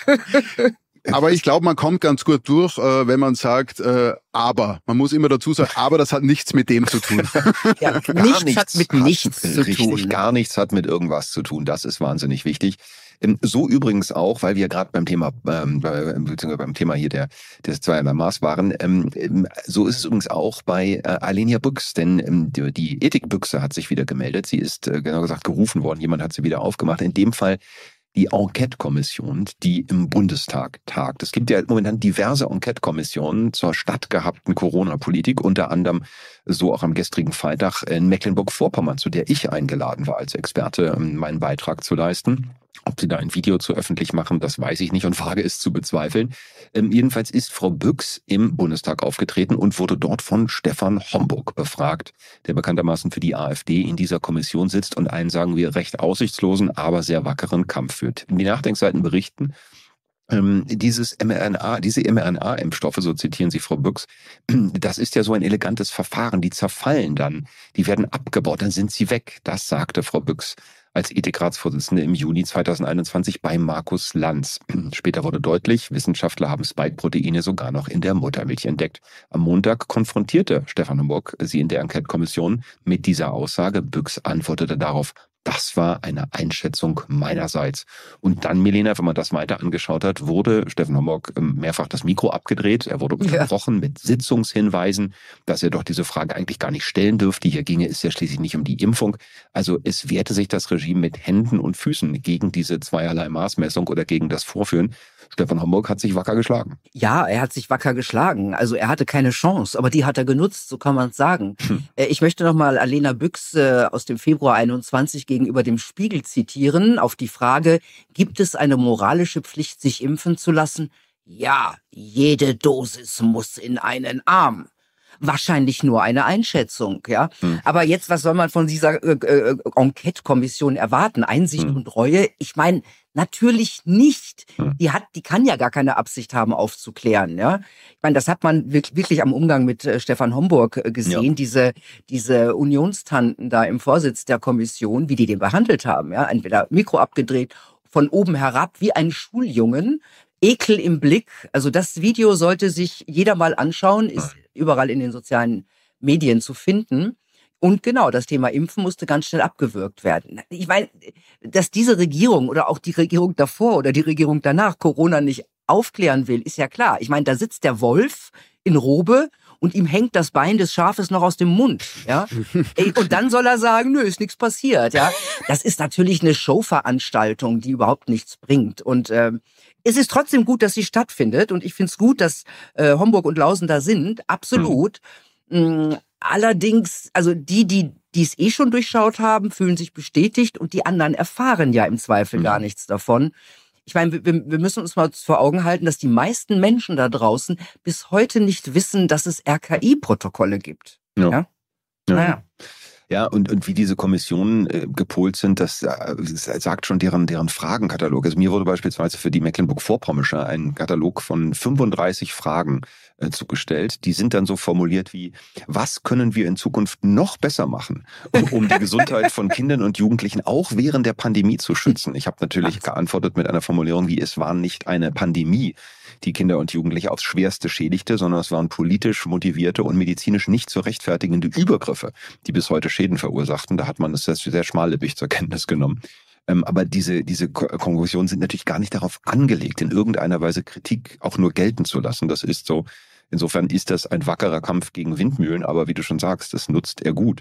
Aber ich glaube, man kommt ganz gut durch, äh, wenn man sagt, äh, aber. Man muss immer dazu sagen, aber das hat nichts mit dem zu tun. Ja, nichts, nichts hat mit nichts hat, zu richtig, tun. Gar nichts hat mit irgendwas zu tun. Das ist wahnsinnig wichtig. So übrigens auch, weil wir gerade beim Thema, ähm, beziehungsweise beim Thema hier der, des zweierlei Maß waren, ähm, so ist es übrigens auch bei äh, Alenia Büchs, denn ähm, die, die Ethikbüchse hat sich wieder gemeldet. Sie ist, äh, genau gesagt, gerufen worden. Jemand hat sie wieder aufgemacht. In dem Fall die Enquete-Kommission, die im Bundestag tagt. Es gibt ja momentan diverse Enquete-Kommissionen zur stattgehabten Corona-Politik, unter anderem so auch am gestrigen Freitag in Mecklenburg-Vorpommern, zu der ich eingeladen war als Experte, meinen Beitrag zu leisten. Ob sie da ein Video zu öffentlich machen, das weiß ich nicht und wage es zu bezweifeln. Ähm, jedenfalls ist Frau Büchs im Bundestag aufgetreten und wurde dort von Stefan Homburg befragt, der bekanntermaßen für die AfD in dieser Kommission sitzt und einen, sagen wir, recht aussichtslosen, aber sehr wackeren Kampf führt. Die Nachdenkseiten berichten, ähm, dieses mRNA, diese mRNA-Impfstoffe, so zitieren sie Frau Büchs, das ist ja so ein elegantes Verfahren, die zerfallen dann, die werden abgebaut, dann sind sie weg. Das sagte Frau Büchs als Ethikratsvorsitzende im Juni zweitausendeinundzwanzig bei Markus Lanz. Später wurde deutlich, Wissenschaftler haben Spike-Proteine sogar noch in der Muttermilch entdeckt. Am Montag konfrontierte Stefan Homburg sie in der Enquete-Kommission mit dieser Aussage. Büchs antwortete darauf, das war eine Einschätzung meinerseits. Und dann, Milena, wenn man das weiter angeschaut hat, wurde Stefan Homburg mehrfach das Mikro abgedreht. Er wurde unterbrochen ja. mit Sitzungshinweisen, dass er doch diese Frage eigentlich gar nicht stellen dürfte. Hier ginge es ja schließlich nicht um die Impfung. Also es wehrte sich das Regime mit Händen und Füßen gegen diese zweierlei Maßmessung oder gegen das Vorführen. Stefan Homburg hat sich wacker geschlagen. Ja, er hat sich wacker geschlagen. Also er hatte keine Chance, aber die hat er genutzt, so kann man es sagen. Hm. Ich möchte nochmal Alena Büchs aus dem Februar einundzwanzig gegenüber dem Spiegel zitieren auf die Frage, gibt es eine moralische Pflicht, sich impfen zu lassen? Ja, jede Dosis muss in einen Arm. Wahrscheinlich nur eine Einschätzung, ja. Hm. Aber jetzt, was soll man von dieser äh, äh, Enquete-Kommission erwarten? Einsicht hm. und Reue? Ich meine, natürlich nicht. Hm. Die hat, die kann ja gar keine Absicht haben, aufzuklären, ja. Ich meine, das hat man wirklich, wirklich am Umgang mit äh, Stefan Homburg äh, gesehen, ja. diese diese Unionstanten da im Vorsitz der Kommission, wie die den behandelt haben, ja. Entweder Mikro abgedreht, von oben herab, wie ein Schuljungen. Ekel im Blick. Also das Video sollte sich jeder mal anschauen, ist überall in den sozialen Medien zu finden. Und genau, das Thema Impfen musste ganz schnell abgewürgt werden. Ich meine, dass diese Regierung oder auch die Regierung davor oder die Regierung danach Corona nicht aufklären will, ist ja klar. Ich meine, da sitzt der Wolf in Robe und ihm hängt das Bein des Schafes noch aus dem Mund, ja. Und dann soll er sagen, nö, ist nichts passiert, ja. Das ist natürlich eine Showveranstaltung, die überhaupt nichts bringt. Und ähm, es ist trotzdem gut, dass sie stattfindet. Und ich finde es gut, dass äh, Homburg und Lausen da sind, absolut. Mhm. Allerdings, also die, die die es eh schon durchschaut haben, fühlen sich bestätigt und die anderen erfahren ja im Zweifel mhm. gar nichts davon. Ich meine, wir, wir müssen uns mal vor Augen halten, dass die meisten Menschen da draußen bis heute nicht wissen, dass es R K I-Protokolle gibt. Ja. ja? ja. Naja. Ja, und, und wie diese Kommissionen äh, gepolt sind, das, äh, das sagt schon deren, deren Fragenkatalog. Also mir wurde beispielsweise für die Mecklenburg-Vorpommersche ein Katalog von fünfunddreißig Fragen äh, zugestellt. Die sind dann so formuliert wie, was können wir in Zukunft noch besser machen, um, um die Gesundheit von Kindern und Jugendlichen auch während der Pandemie zu schützen? Ich habe natürlich geantwortet mit einer Formulierung wie, es war nicht eine Pandemie, die Kinder und Jugendliche aufs Schwerste schädigte, sondern es waren politisch motivierte und medizinisch nicht zu rechtfertigende Übergriffe, die bis heute Schäden verursachten. Da hat man es sehr schmallippig zur Kenntnis genommen. Aber diese, diese Konklusionen sind natürlich gar nicht darauf angelegt, in irgendeiner Weise Kritik auch nur gelten zu lassen. Das ist so, insofern ist das ein wackerer Kampf gegen Windmühlen, aber wie du schon sagst, das nutzt er gut.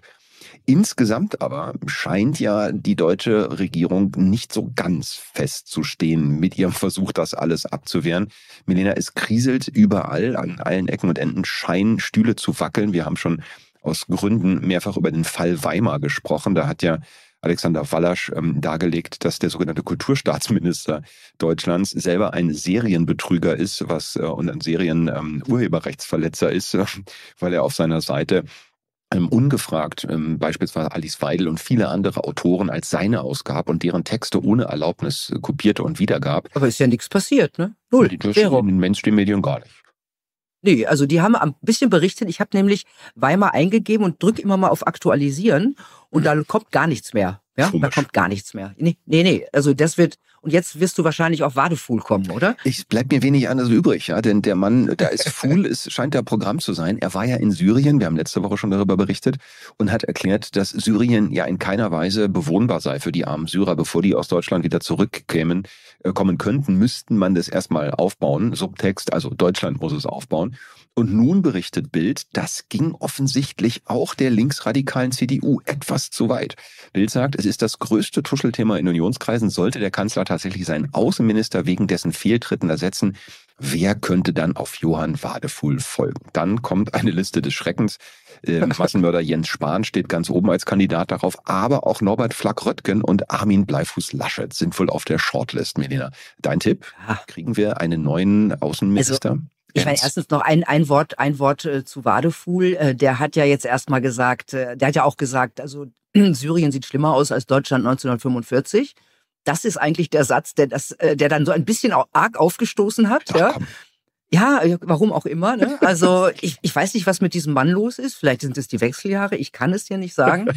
Insgesamt aber scheint ja die deutsche Regierung nicht so ganz festzustehen mit ihrem Versuch, das alles abzuwehren. Milena, es kriselt überall, an allen Ecken und Enden scheinen Stühle zu wackeln. Wir haben schon aus Gründen mehrfach über den Fall Weimar gesprochen. Da hat ja Alexander Wallasch ähm, dargelegt, dass der sogenannte Kulturstaatsminister Deutschlands selber ein Serienbetrüger ist, was äh, und ein Serien-Urheberrechtsverletzer ähm, ist, äh, weil er auf seiner Seite ähm, ungefragt ähm, beispielsweise Alice Weidel und viele andere Autoren als seine ausgab und deren Texte ohne Erlaubnis äh, kopierte und wiedergab. Aber ist ja nichts passiert, ne? Null. Das in den Mainstream-Medien gar nicht. Nee, also die haben ein bisschen berichtet. Ich habe nämlich Weimar eingegeben und drücke immer mal auf Aktualisieren und da kommt gar nichts mehr. Ja, da kommt gar nichts mehr. Nee, nee, nee, also das wird, und jetzt wirst du wahrscheinlich auf Wadefuhl kommen, oder? Es bleibt mir wenig anderes übrig, ja, denn der Mann, da ist Fuhl, es scheint der Programm zu sein. Er war ja in Syrien, wir haben letzte Woche schon darüber berichtet, und hat erklärt, dass Syrien ja in keiner Weise bewohnbar sei für die armen Syrer. Bevor die aus Deutschland wieder zurückkämen, äh, kommen könnten, müssten man das erstmal aufbauen. Subtext, also Deutschland muss es aufbauen. Und nun berichtet Bild, das ging offensichtlich auch der linksradikalen C D U etwas zu weit. Bild sagt, es ist das größte Tuschelthema in Unionskreisen. Sollte der Kanzler tatsächlich seinen Außenminister wegen dessen Fehltritten ersetzen, wer könnte dann auf Johann Wadefuhl folgen? Dann kommt eine Liste des Schreckens. Äh, Massenmörder Jens Spahn steht ganz oben als Kandidat darauf, aber auch Norbert Flack-Röttgen und Armin Bleifuß-Laschet sind wohl auf der Shortlist, Melina. Dein Tipp? Kriegen wir einen neuen Außenminister? Also ich meine, erstens noch ein, ein Wort, ein Wort äh, zu Wadefuhl. Äh, der hat ja jetzt erstmal gesagt, äh, der hat ja auch gesagt, also Syrien sieht schlimmer aus als Deutschland neunzehnhundertfünfundvierzig. Das ist eigentlich der Satz, der das, äh, der dann so ein bisschen auch arg aufgestoßen hat. Ach, ja. komm. Ja, warum auch immer. Ne? Also ich, ich weiß nicht, was mit diesem Mann los ist. Vielleicht sind es die Wechseljahre. Ich kann es dir nicht sagen.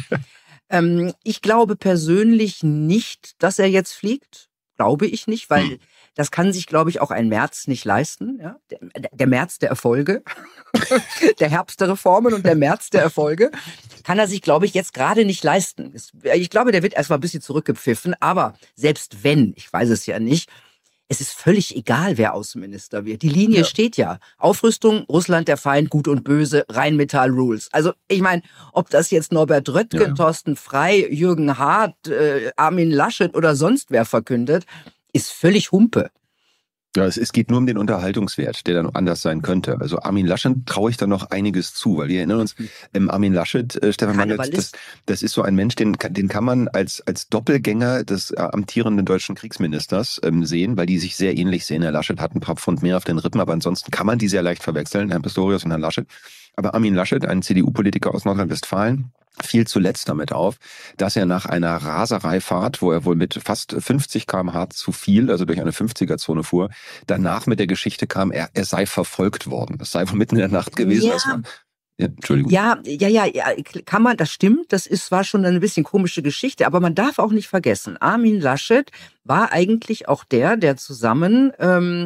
ähm, ich glaube persönlich nicht, dass er jetzt fliegt. Glaube ich nicht, weil hm. das kann sich, glaube ich, auch ein Merz nicht leisten. Ja? Der, der Merz der Erfolge, der Herbst der Reformen und der Merz der Erfolge, kann er sich, glaube ich, jetzt gerade nicht leisten. Ich glaube, der wird erstmal ein bisschen zurückgepfiffen. Aber selbst wenn, ich weiß es ja nicht, es ist völlig egal, wer Außenminister wird. Die Linie ja. steht ja. Aufrüstung, Russland der Feind, Gut und Böse, Rheinmetall Rules. Also ich meine, ob das jetzt Norbert Röttgen, ja. Thorsten Frey, Jürgen Hart, äh, Armin Laschet oder sonst wer verkündet, ist völlig Humpe. Ja, es, es geht nur um den Unterhaltungswert, der dann anders sein könnte. Also Armin Laschet traue ich da noch einiges zu, weil wir erinnern uns, ähm, Armin Laschet, äh, Stefan Mangels, das, das ist so ein Mensch, den, den kann man als, als Doppelgänger des äh, amtierenden deutschen Kriegsministers ähm, sehen, weil die sich sehr ähnlich sehen. Herr Laschet hat ein paar Pfund mehr auf den Rippen, aber ansonsten kann man die sehr leicht verwechseln, Herrn Pistorius und Herrn Laschet. Aber Armin Laschet, ein C D U-Politiker aus Nordrhein-Westfalen, fiel zuletzt damit auf, dass er nach einer Rasereifahrt, wo er wohl mit fast fünfzig Kilometer pro Stunde zu viel, also durch eine fünfziger-Zone fuhr, danach mit der Geschichte kam, er, er sei verfolgt worden. Es sei wohl mitten in der Nacht gewesen. Ja. Als man, ja, Entschuldigung. Ja, ja, ja, ja, kann man, das stimmt, das ist, war schon eine bisschen komische Geschichte, aber man darf auch nicht vergessen, Armin Laschet war eigentlich auch der, der zusammen ähm,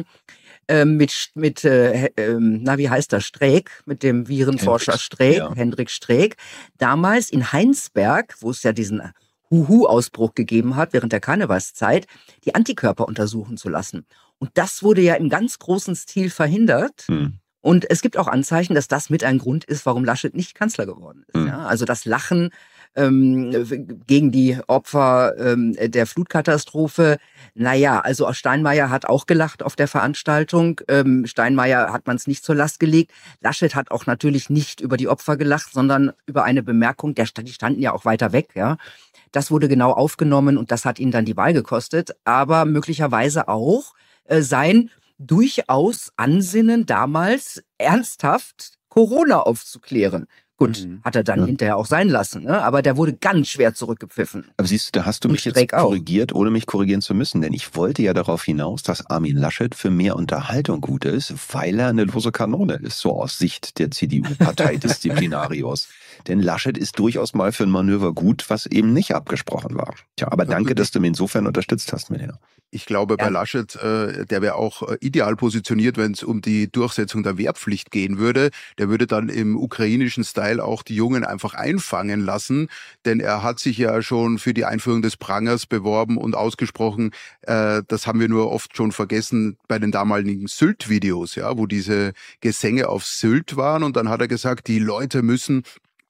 mit, mit äh, äh, na wie heißt das, Streeck, mit dem Virenforscher Hendrik, Streeck, ja. Hendrik Streeck, damals in Heinsberg, wo es ja diesen Huhu-Ausbruch gegeben hat, während der Karnevalszeit, die Antikörper untersuchen zu lassen. Und das wurde ja im ganz großen Stil verhindert. Hm. Und es gibt auch Anzeichen, dass das mit ein Grund ist, warum Laschet nicht Kanzler geworden ist. Hm. Ja? Also das Lachen ähm, gegen die Opfer ähm, der Flutkatastrophe. Naja, also Steinmeier hat auch gelacht auf der Veranstaltung. Ähm, Steinmeier hat man es nicht zur Last gelegt. Laschet hat auch natürlich nicht über die Opfer gelacht, sondern über eine Bemerkung, der, die standen ja auch weiter weg. Ja, das wurde genau aufgenommen und das hat ihn dann die Wahl gekostet. Aber möglicherweise auch äh, sein durchaus Ansinnen damals ernsthaft Corona aufzuklären. Gut, mhm. hat er dann ja. hinterher auch sein lassen, ne? Aber der wurde ganz schwer zurückgepfiffen. Aber siehst du, da hast du mich jetzt korrigiert, ohne mich korrigieren zu müssen. Denn ich wollte ja darauf hinaus, dass Armin Laschet für mehr Unterhaltung gut ist, weil er eine lose Kanone ist, so aus Sicht der C D U-Parteidisziplinarios. Denn Laschet ist durchaus mal für ein Manöver gut, was eben nicht abgesprochen war. Tja, aber danke, dass du mir insofern unterstützt hast, Melina. Ich glaube, bei ja. Laschet, äh, der wäre auch äh, ideal positioniert, wenn es um die Durchsetzung der Wehrpflicht gehen würde. Der würde dann im ukrainischen Style auch die Jungen einfach einfangen lassen, denn er hat sich ja schon für die Einführung des Prangers beworben und ausgesprochen. Äh, das haben wir nur oft schon vergessen bei den damaligen Sylt-Videos, ja, wo diese Gesänge auf Sylt waren. Und dann hat er gesagt, die Leute müssen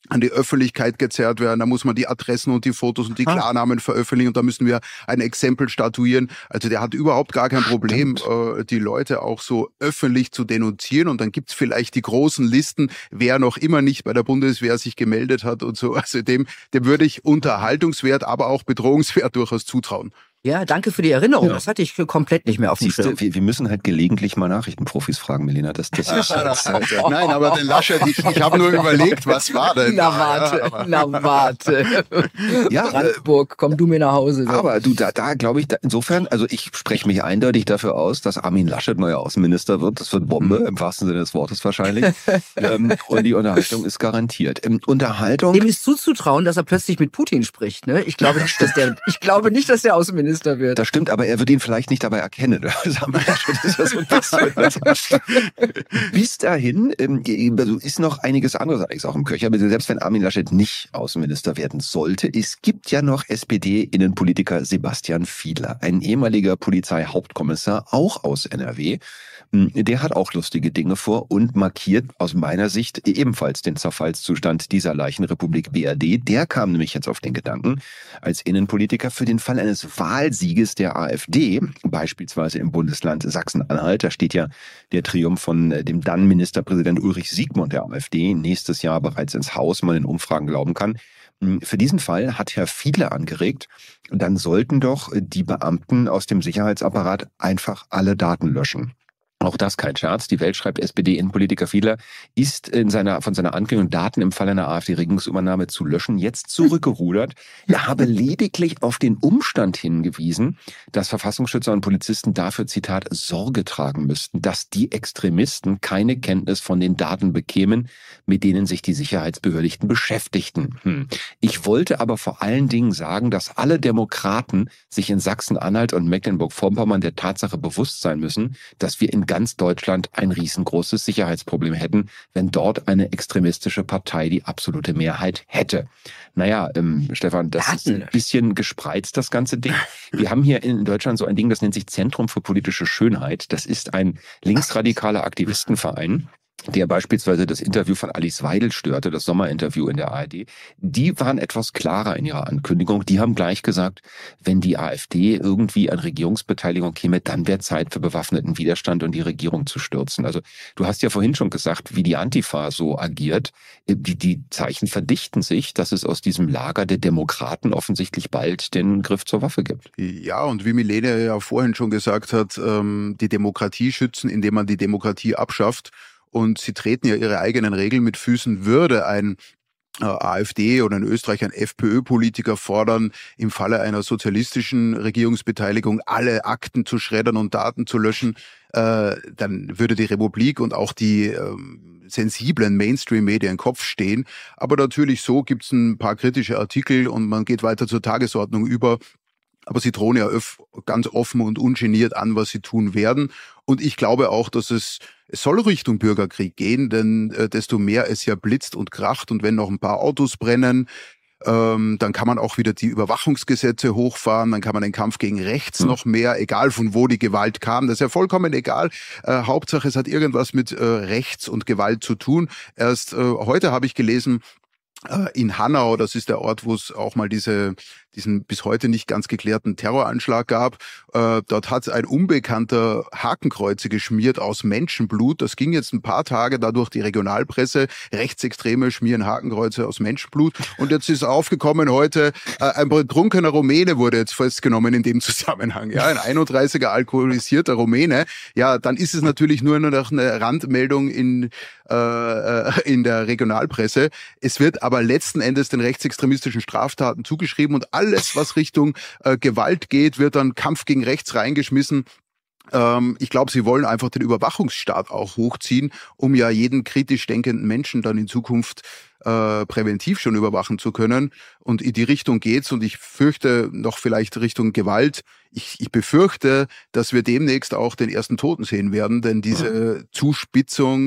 an die Öffentlichkeit gezerrt werden, da muss man die Adressen und die Fotos und die Klarnamen veröffentlichen und da müssen wir ein Exempel statuieren. Also der hat überhaupt gar kein Problem, äh, die Leute auch so öffentlich zu denunzieren und dann gibt's vielleicht die großen Listen, wer noch immer nicht bei der Bundeswehr sich gemeldet hat und so. Also dem, dem würde ich Unterhaltungswert, aber auch Bedrohungswert durchaus zutrauen. Ja, danke für die Erinnerung. Ja. Das hatte ich komplett nicht mehr auf dem Siehste, Schirm. wir, wir müssen halt gelegentlich mal Nachrichtenprofis fragen, Melina. Das, das ist, Nein, aber den Laschet, ich, ich habe nur überlegt, was war denn? Na warte, na warte. ja, Brandenburg, komm du mir nach Hause. So. Aber du, da, da glaube ich, da, insofern, also ich spreche mich eindeutig dafür aus, dass Armin Laschet neuer Außenminister wird. Das wird Bombe, im wahrsten Sinne des Wortes wahrscheinlich. ähm, und die Unterhaltung ist garantiert. Ähm, Unterhaltung... Dem ist zuzutrauen, dass er plötzlich mit Putin spricht. Ne? Ich glaube nicht, dass der, ich glaube nicht, dass der Außenminister wird. Das stimmt, aber er wird ihn vielleicht nicht dabei erkennen. Das haben wir ja schon, das ist so ein bisschen. Bis dahin ähm, also ist noch einiges anderes eigentlich auch im Köcher. Aber selbst wenn Armin Laschet nicht Außenminister werden sollte, es gibt ja noch S P D-Innenpolitiker Sebastian Fiedler, ein ehemaliger Polizeihauptkommissar, auch aus N R W. Der hat auch lustige Dinge vor und markiert aus meiner Sicht ebenfalls den Zerfallszustand dieser Leichenrepublik B R D. Der kam nämlich jetzt auf den Gedanken, als Innenpolitiker für den Fall eines Wahlsieges der AfD, beispielsweise im Bundesland Sachsen-Anhalt, da steht ja der Triumph von dem dann Ministerpräsident Ulrich Siegmund der AfD nächstes Jahr bereits ins Haus, man in Umfragen glauben kann. Für diesen Fall hat Herr Fiedler angeregt, dann sollten doch die Beamten aus dem Sicherheitsapparat einfach alle Daten löschen. Auch das kein Scherz. Die Welt schreibt, S P D-Innenpolitiker Fiedler ist in seiner, von seiner Ankündigung, Daten im Fall einer AfD-Regierungsübernahme zu löschen, jetzt zurückgerudert. Er habe lediglich auf den Umstand hingewiesen, dass Verfassungsschützer und Polizisten dafür, Zitat, Sorge tragen müssten, dass die Extremisten keine Kenntnis von den Daten bekämen, mit denen sich die Sicherheitsbehörden beschäftigten. Hm. Ich wollte aber vor allen Dingen sagen, dass alle Demokraten sich in Sachsen-Anhalt und Mecklenburg-Vorpommern der Tatsache bewusst sein müssen, dass wir in ganz Deutschland ein riesengroßes Sicherheitsproblem hätten, wenn dort eine extremistische Partei die absolute Mehrheit hätte. Naja, ähm, Stefan, das ist ein bisschen gespreizt, das ganze Ding. Wir haben hier in Deutschland so ein Ding, das nennt sich Zentrum für politische Schönheit. Das ist ein linksradikaler Aktivistenverein, der beispielsweise das Interview von Alice Weidel störte, das Sommerinterview in der A R D, die waren etwas klarer in ihrer Ankündigung. Die haben gleich gesagt, wenn die AfD irgendwie an Regierungsbeteiligung käme, dann wäre Zeit für bewaffneten Widerstand und die Regierung zu stürzen. Also du hast ja vorhin schon gesagt, wie die Antifa so agiert. Die, die Zeichen verdichten sich, dass es aus diesem Lager der Demokraten offensichtlich bald den Griff zur Waffe gibt. Ja, und wie Milene ja vorhin schon gesagt hat, die Demokratie schützen, indem man die Demokratie abschafft. Und sie treten ja ihre eigenen Regeln mit Füßen. Würde ein äh, AfD oder in Österreich ein FPÖ-Politiker fordern, im Falle einer sozialistischen Regierungsbeteiligung alle Akten zu schreddern und Daten zu löschen, äh, dann würde die Republik und auch die äh, sensiblen Mainstream-Medien Kopf stehen. Aber natürlich so gibt es ein paar kritische Artikel und man geht weiter zur Tagesordnung über. Aber sie drohen ja öf- ganz offen und ungeniert an, was sie tun werden. Und ich glaube auch, dass es, es soll Richtung Bürgerkrieg gehen, denn äh, desto mehr es ja blitzt und kracht und wenn noch ein paar Autos brennen, ähm, dann kann man auch wieder die Überwachungsgesetze hochfahren, dann kann man den Kampf gegen rechts mhm. noch mehr, egal von wo die Gewalt kam, das ist ja vollkommen egal. Äh, Hauptsache, es hat irgendwas mit äh, Rechts und Gewalt zu tun. Erst äh, heute habe ich gelesen, in Hanau, das ist der Ort, wo es auch mal diese, diesen bis heute nicht ganz geklärten Terroranschlag gab. Äh, dort hat ein Unbekannter Hakenkreuze geschmiert aus Menschenblut. Das ging jetzt ein paar Tage da durch die Regionalpresse. Rechtsextreme schmieren Hakenkreuze aus Menschenblut. Und jetzt ist aufgekommen heute, äh, ein betrunkener Rumäne wurde jetzt festgenommen in dem Zusammenhang. Ja, ein einunddreißiger alkoholisierter Rumäne. Ja, dann ist es natürlich nur noch eine Randmeldung in, äh, in der Regionalpresse. Es wird aber letzten Endes den rechtsextremistischen Straftaten zugeschrieben und alles, was Richtung äh, Gewalt geht, wird dann Kampf gegen rechts reingeschmissen. Ähm, ich glaube, sie wollen einfach den Überwachungsstaat auch hochziehen, um ja jeden kritisch denkenden Menschen dann in Zukunft äh, präventiv schon überwachen zu können. Und in die Richtung geht's und ich fürchte noch vielleicht Richtung Gewalt. Ich, ich befürchte, dass wir demnächst auch den ersten Toten sehen werden, denn diese Zuspitzung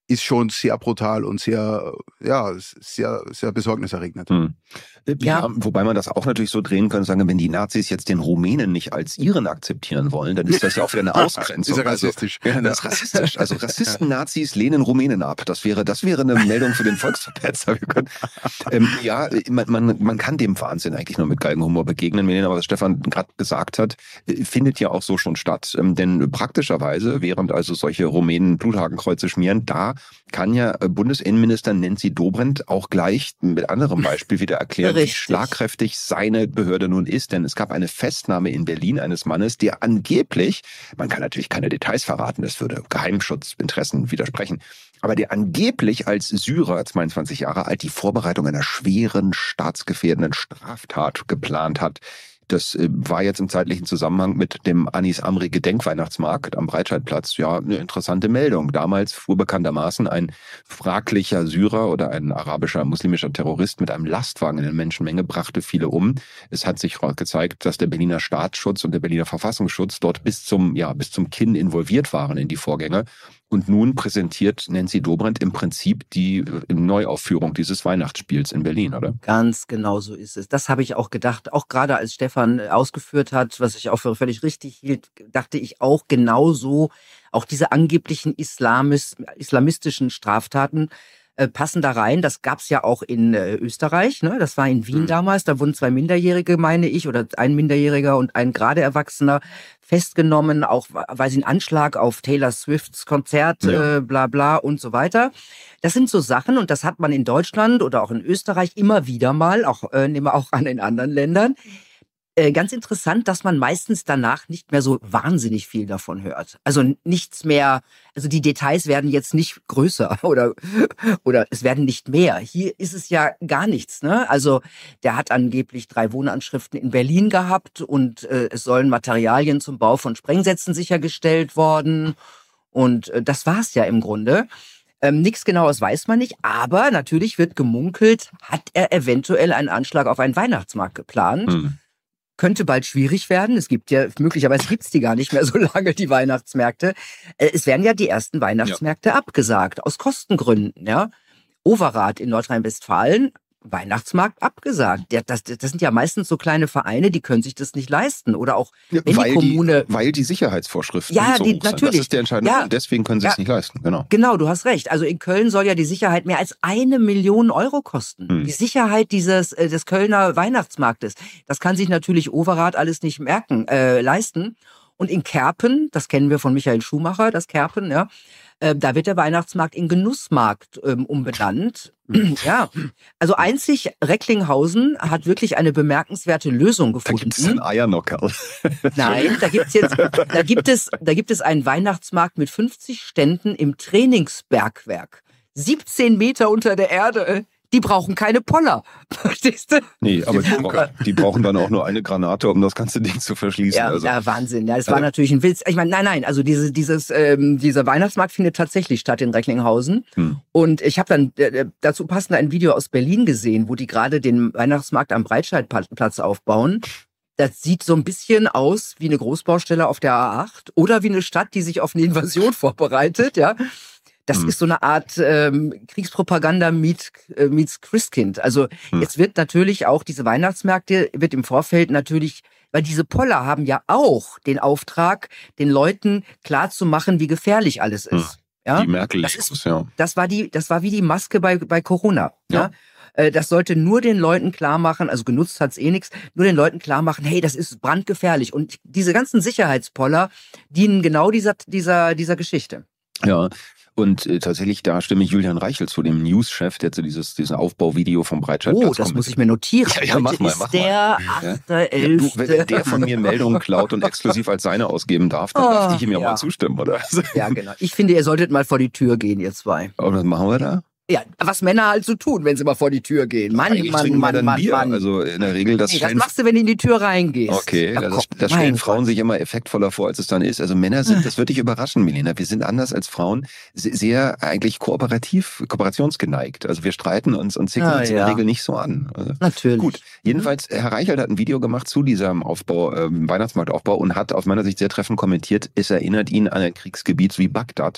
ist schon sehr brutal und sehr, ja, sehr, sehr besorgniserregend. Hm. Ja, Ja. wobei man das auch natürlich so drehen könnte, sagen, wenn die Nazis jetzt den Rumänen nicht als ihren akzeptieren wollen, dann ist das ja auch wieder eine Ausgrenzung. Ist ja rassistisch. Also, ja, das ist rassistisch. Also Rassisten, Nazis lehnen Rumänen ab. Das wäre, das wäre eine Meldung für den Volksverpetzer. Wir können, ähm, ja, man, man, man kann dem Wahnsinn eigentlich nur mit Galgenhumor begegnen, Milena, aber was Stefan gerade gesagt hat, findet ja auch so schon statt. Ähm, denn praktischerweise, während also solche Rumänen Bluthakenkreuze schmieren, da kann ja Bundesinnenminister Nancy Dobrindt auch gleich mit anderem Beispiel wieder erklären, Richtig. wie schlagkräftig seine Behörde nun ist. Denn es gab eine Festnahme in Berlin eines Mannes, der angeblich, man kann natürlich keine Details verraten, das würde Geheimschutzinteressen widersprechen, aber der angeblich als Syrer, zweiundzwanzig Jahre alt, die Vorbereitung einer schweren, staatsgefährdenden Straftat geplant hat. Das war jetzt im zeitlichen Zusammenhang mit dem Anis Amri Gedenkweihnachtsmarkt am Breitscheidplatz ja eine interessante Meldung. Damals fuhr bekanntermaßen ein fraglicher Syrer oder ein arabischer, muslimischer Terrorist mit einem Lastwagen in der Menschenmenge, brachte viele um. Es hat sich gezeigt, dass der Berliner Staatsschutz und der Berliner Verfassungsschutz dort bis zum, ja, bis zum Kinn involviert waren in die Vorgänge. Und nun präsentiert Nancy Dobrindt im Prinzip die Neuaufführung dieses Weihnachtsspiels in Berlin, oder? Ganz genau so ist es. Das habe ich auch gedacht. Auch gerade als Stefan ausgeführt hat, was ich auch für völlig richtig hielt, dachte ich auch genauso. Auch diese angeblichen Islamis, islamistischen Straftaten äh, passen da rein. Das gab's ja auch in äh, Österreich. Ne? Das war in Wien Mhm. damals. Da wurden zwei Minderjährige, meine ich, oder ein Minderjähriger und ein gerade Erwachsener festgenommen, auch weil sie einen Anschlag auf Taylor Swifts Konzert, Ja. äh, bla bla und so weiter. Das sind so Sachen und das hat man in Deutschland oder auch in Österreich immer wieder mal, auch äh, nehmen wir auch an in anderen Ländern. Äh, ganz interessant, dass man meistens danach nicht mehr so wahnsinnig viel davon hört. Also nichts mehr, also die Details werden jetzt nicht größer oder, oder es werden nicht mehr. Hier ist es ja gar nichts, ne? Also der hat angeblich drei Wohnanschriften in Berlin gehabt und äh, es sollen Materialien zum Bau von Sprengsätzen sichergestellt worden. Und äh, das war's ja im Grunde. Ähm, nichts Genaues weiß man nicht, aber natürlich wird gemunkelt, hat er eventuell einen Anschlag auf einen Weihnachtsmarkt geplant. Hm. Könnte bald schwierig werden. Es gibt ja, möglicherweise gibt's die gar nicht mehr so lange, die Weihnachtsmärkte. Äh, Es werden ja die ersten Weihnachtsmärkte abgesagt, aus Kostengründen, ja. Overath in Nordrhein-Westfalen, Weihnachtsmarkt abgesagt. Der, das, das sind ja meistens so kleine Vereine, die können sich das nicht leisten. Oder auch, wenn weil, die Kommune... die, weil die Sicherheitsvorschriften Ja, so die- hoch sind. natürlich. Das ist der entscheidende Ja. Punkt. Deswegen können sie Ja. es nicht leisten. Genau. Genau, du hast recht. Also in Köln soll ja die Sicherheit mehr als eine Million Euro kosten. Hm. Die Sicherheit dieses äh, des Kölner Weihnachtsmarktes. Das kann sich natürlich Overath alles nicht merken, äh, leisten. Und in Kerpen, das kennen wir von Michael Schumacher, das Kerpen, ja, äh, da wird der Weihnachtsmarkt in Genussmarkt ähm, umbenannt. Ja, also einzig Recklinghausen hat wirklich eine bemerkenswerte Lösung Da gefunden. gibt es einen Eiernockerl. Nein, da gibt's jetzt, da gibt es, da gibt es einen Weihnachtsmarkt mit fünfzig Ständen im Trainingsbergwerk. siebzehn Meter unter der Erde. Die brauchen keine Poller. Verstehst du? Nee, aber die, Ja. brauchen, die brauchen dann auch nur eine Granate, um das ganze Ding zu verschließen. Ja, also. ja, Wahnsinn. Ja, es war Also- natürlich ein Witz. Ich meine, nein, nein, also diese, dieses, ähm, dieser Weihnachtsmarkt findet tatsächlich statt in Recklinghausen. Hm. Und ich habe dann äh, dazu passend ein Video aus Berlin gesehen, wo die gerade den Weihnachtsmarkt am Breitscheidplatz aufbauen. Das sieht so ein bisschen aus wie eine Großbaustelle auf der A acht oder wie eine Stadt, die sich auf eine Invasion vorbereitet, ja. Das Hm. ist so eine Art ähm, Kriegspropaganda meets, äh, meets Christkind. Also Hm. jetzt wird natürlich auch diese Weihnachtsmärkte, wird im Vorfeld natürlich, weil diese Poller haben ja auch den Auftrag, den Leuten klarzumachen, wie gefährlich alles ist. Hm. Ja? Die Merkel Das ist- ja. Das war die, das war wie die Maske bei, bei Corona. Ja. Ja. Äh, Das sollte nur den Leuten klar machen, also genutzt hat's eh nichts, nur den Leuten klar machen, hey, das ist brandgefährlich. Und diese ganzen Sicherheitspoller dienen genau dieser, dieser, dieser Geschichte. Ja. Und äh, tatsächlich, da stimme ich Julian Reichel zu, dem News-Chef, der zu dieses, diesem Aufbauvideo vom Breitscheidplatz Oh, das kommt. muss ich mir notieren. Ja, ja, mach Heute mal, ist mach mal. der Ja. achte, Ja, du, wenn elfte der von mir Meldungen klaut und exklusiv als seine ausgeben darf, dann darf Oh, ich ihm ja, ja. mal zustimmen, oder? Also, Ja, genau. Ich finde, ihr solltet mal vor die Tür gehen, ihr zwei. aber was machen wir da? Ja, was Männer halt so tun, wenn sie mal vor die Tür gehen. Mann, Eigentlich Mann, trinken wir Mann, dann Mann, Bier. Mann. Also in der Regel, das Nee, das stellen machst du, wenn du in die Tür reingehst. Okay, Ach, das, komm, das stellen mein Frauen Gott. sich immer effektvoller vor, als es dann ist. Also Männer sind, das wird dich überraschen, Milena. Wir sind anders als Frauen se- sehr eigentlich kooperativ, kooperationsgeneigt. Also wir streiten uns und zicken Ah, uns in der ja. Regel nicht so an. Also Natürlich. gut. Jedenfalls, Herr Reichelt hat ein Video gemacht zu diesem Aufbau, ähm, Weihnachtsmarktaufbau und hat aus meiner Sicht sehr treffend kommentiert, es erinnert ihn an ein Kriegsgebiet wie Bagdad.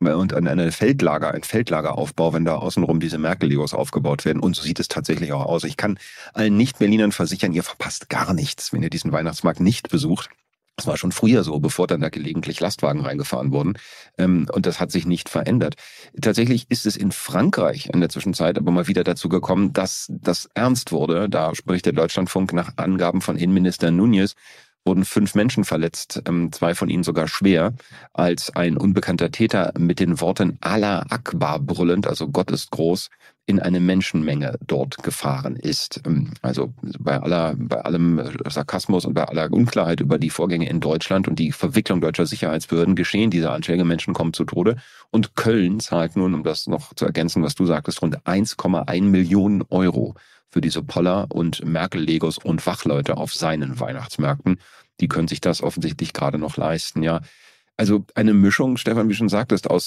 und an eine Feldlager, ein Feldlageraufbau, wenn da außenrum diese Merkel-Legos aufgebaut werden. Und so sieht es tatsächlich auch aus. Ich kann allen Nicht-Berlinern versichern, ihr verpasst gar nichts, wenn ihr diesen Weihnachtsmarkt nicht besucht. Das war schon früher so, bevor dann da gelegentlich Lastwagen reingefahren wurden. Und das hat sich nicht verändert. Tatsächlich ist es in Frankreich in der Zwischenzeit aber mal wieder dazu gekommen, dass das ernst wurde. Da spricht der Deutschlandfunk nach Angaben von Innenminister Núñez, wurden fünf Menschen verletzt, zwei von ihnen sogar schwer, als ein unbekannter Täter mit den Worten Allah Akbar brüllend, also Gott ist groß, in eine Menschenmenge dort gefahren ist. Also bei aller, bei allem Sarkasmus und bei aller Unklarheit über die Vorgänge in Deutschland und die Verwicklung deutscher Sicherheitsbehörden geschehen diese Anschläge, Menschen kommen zu Tode. Und Köln zahlt nun, um das noch zu ergänzen, was du sagtest, rund eins Komma eins Millionen Euro für diese Poller und Merkel-Legos und Wachleute auf seinen Weihnachtsmärkten. Die können sich das offensichtlich gerade noch leisten, ja. Also eine Mischung, Stefan, wie schon sagtest, aus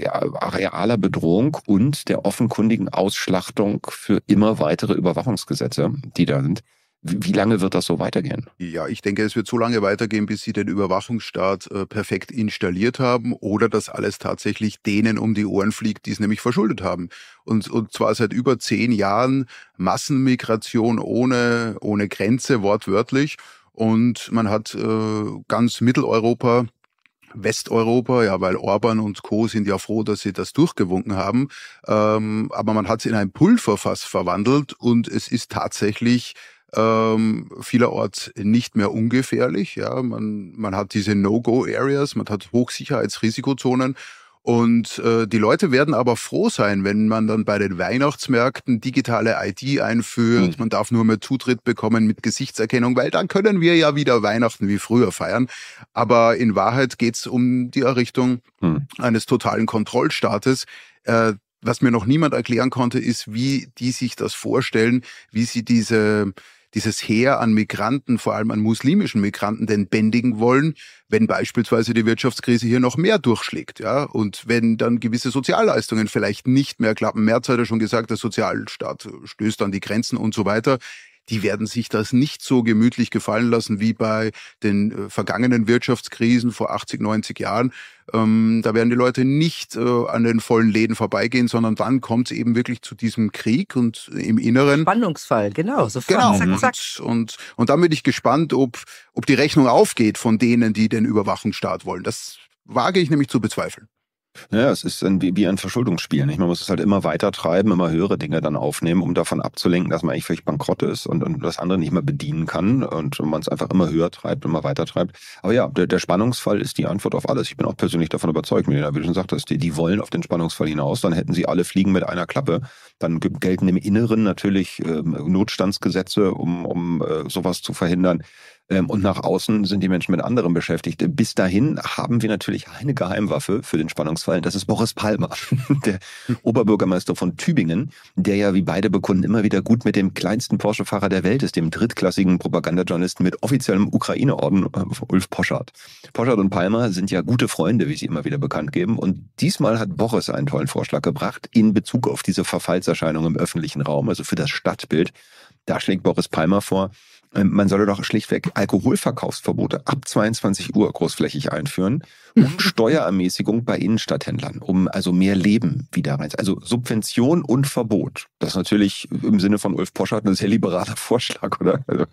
realer Bedrohung und der offenkundigen Ausschlachtung für immer weitere Überwachungsgesetze, die da sind. Wie lange wird das so weitergehen? Ja, ich denke, es wird so lange weitergehen, bis sie den Überwachungsstaat äh, perfekt installiert haben oder dass alles tatsächlich denen um die Ohren fliegt, die es nämlich verschuldet haben. Und, und zwar seit über zehn Jahren Massenmigration ohne, ohne Grenze, wortwörtlich. Und man hat äh, ganz Mitteleuropa, Westeuropa, ja, weil Orban und Co. sind ja froh, dass sie das durchgewunken haben. Ähm, aber man hat es in ein Pulverfass verwandelt und es ist tatsächlich ähm, vielerorts nicht mehr ungefährlich. Ja, man, man hat diese No-Go-Areas, man hat Hochsicherheitsrisikozonen. Und äh, die Leute werden aber froh sein, wenn man dann bei den Weihnachtsmärkten digitale I D einführt. Mhm. Man darf nur mehr Zutritt bekommen mit Gesichtserkennung, weil dann können wir ja wieder Weihnachten wie früher feiern. Aber in Wahrheit geht's um die Errichtung mhm. eines totalen Kontrollstaates. Äh, was mir noch niemand erklären konnte, ist, wie die sich das vorstellen, wie sie diese dieses Heer an Migranten, vor allem an muslimischen Migranten, denn bändigen wollen, wenn beispielsweise die Wirtschaftskrise hier noch mehr durchschlägt, ja, und wenn dann gewisse Sozialleistungen vielleicht nicht mehr klappen. Merz hat ja schon gesagt, der Sozialstaat stößt an die Grenzen und so weiter. Die werden sich das nicht so gemütlich gefallen lassen wie bei den äh, vergangenen Wirtschaftskrisen vor achtzig, neunzig Jahren. Ähm, da werden die Leute nicht äh, an den vollen Läden vorbeigehen, sondern dann kommt es eben wirklich zu diesem Krieg und im Inneren. Spannungsfall, genau. Sofort. Genau. Zack, zack. Und, und, und dann bin ich gespannt, ob, ob die Rechnung aufgeht von denen, die den Überwachungsstaat wollen. Das wage ich nämlich zu bezweifeln. Ja, es ist ein, wie ein Verschuldungsspiel. Nicht? Man muss es halt immer weiter treiben, immer höhere Dinge dann aufnehmen, um davon abzulenken, dass man eigentlich völlig bankrott ist und, und das andere nicht mehr bedienen kann und man es einfach immer höher treibt, immer weiter treibt. Aber ja, der, der Spannungsfall ist die Antwort auf alles. Ich bin auch persönlich davon überzeugt, wie du schon sagtest, die, die wollen auf den Spannungsfall hinaus, dann hätten sie alle Fliegen mit einer Klappe. Dann gelten im Inneren natürlich ähm, Notstandsgesetze, um, um äh, sowas zu verhindern. Und nach außen sind die Menschen mit anderem beschäftigt. Bis dahin haben wir natürlich eine Geheimwaffe für den Spannungsfall. Das ist Boris Palmer, der Oberbürgermeister von Tübingen, der ja, wie beide bekunden, immer wieder gut mit dem kleinsten Porsche-Fahrer der Welt ist, dem drittklassigen Propagandajournalisten mit offiziellem Ukraine-Orden, Ulf Poschardt. Poschardt und Palmer sind ja gute Freunde, wie sie immer wieder bekannt geben. Und diesmal hat Boris einen tollen Vorschlag gebracht in Bezug auf diese Verfallserscheinung im öffentlichen Raum, also für das Stadtbild. Da schlägt Boris Palmer vor, man solle doch schlichtweg Alkoholverkaufsverbote ab zweiundzwanzig Uhr großflächig einführen und Steuerermäßigung bei Innenstadthändlern, um also mehr Leben wieder rein. Also Subvention und Verbot. Das ist natürlich im Sinne von Ulf Poschardt ein sehr liberaler Vorschlag, oder? Also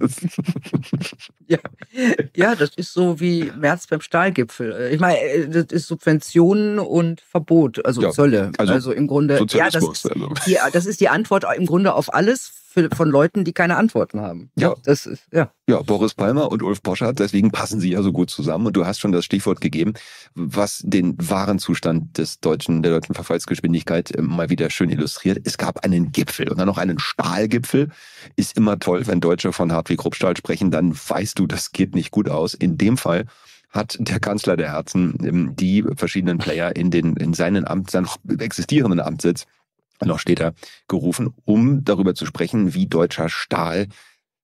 ja. ja, das ist so wie Merz beim Stahlgipfel. Ich meine, das ist Subventionen und Verbot, also ja, Zölle. Also, also im Grunde, ja, das ist, die, das ist die Antwort im Grunde auf alles für, von Leuten, die keine Antworten haben. Ja, das ist, ja. Ja, Boris Palmer und Ulf Poschardt, deswegen passen sie ja so gut zusammen. Und du hast schon das Stichwort gegeben, was den wahren Zustand des deutschen, der deutschen Verfallsgeschwindigkeit mal wieder schön illustriert. Es gab einen Gipfel und dann noch einen Stahlgipfel. Ist immer toll, wenn Deutsche von Hartwig Ruppstahl sprechen, dann weißt du, das geht nicht gut aus. In dem Fall hat der Kanzler der Herzen die verschiedenen Player in den, in seinen Amt, seinen noch existierenden Amtssitz, noch steht er, gerufen, um darüber zu sprechen, wie deutscher Stahl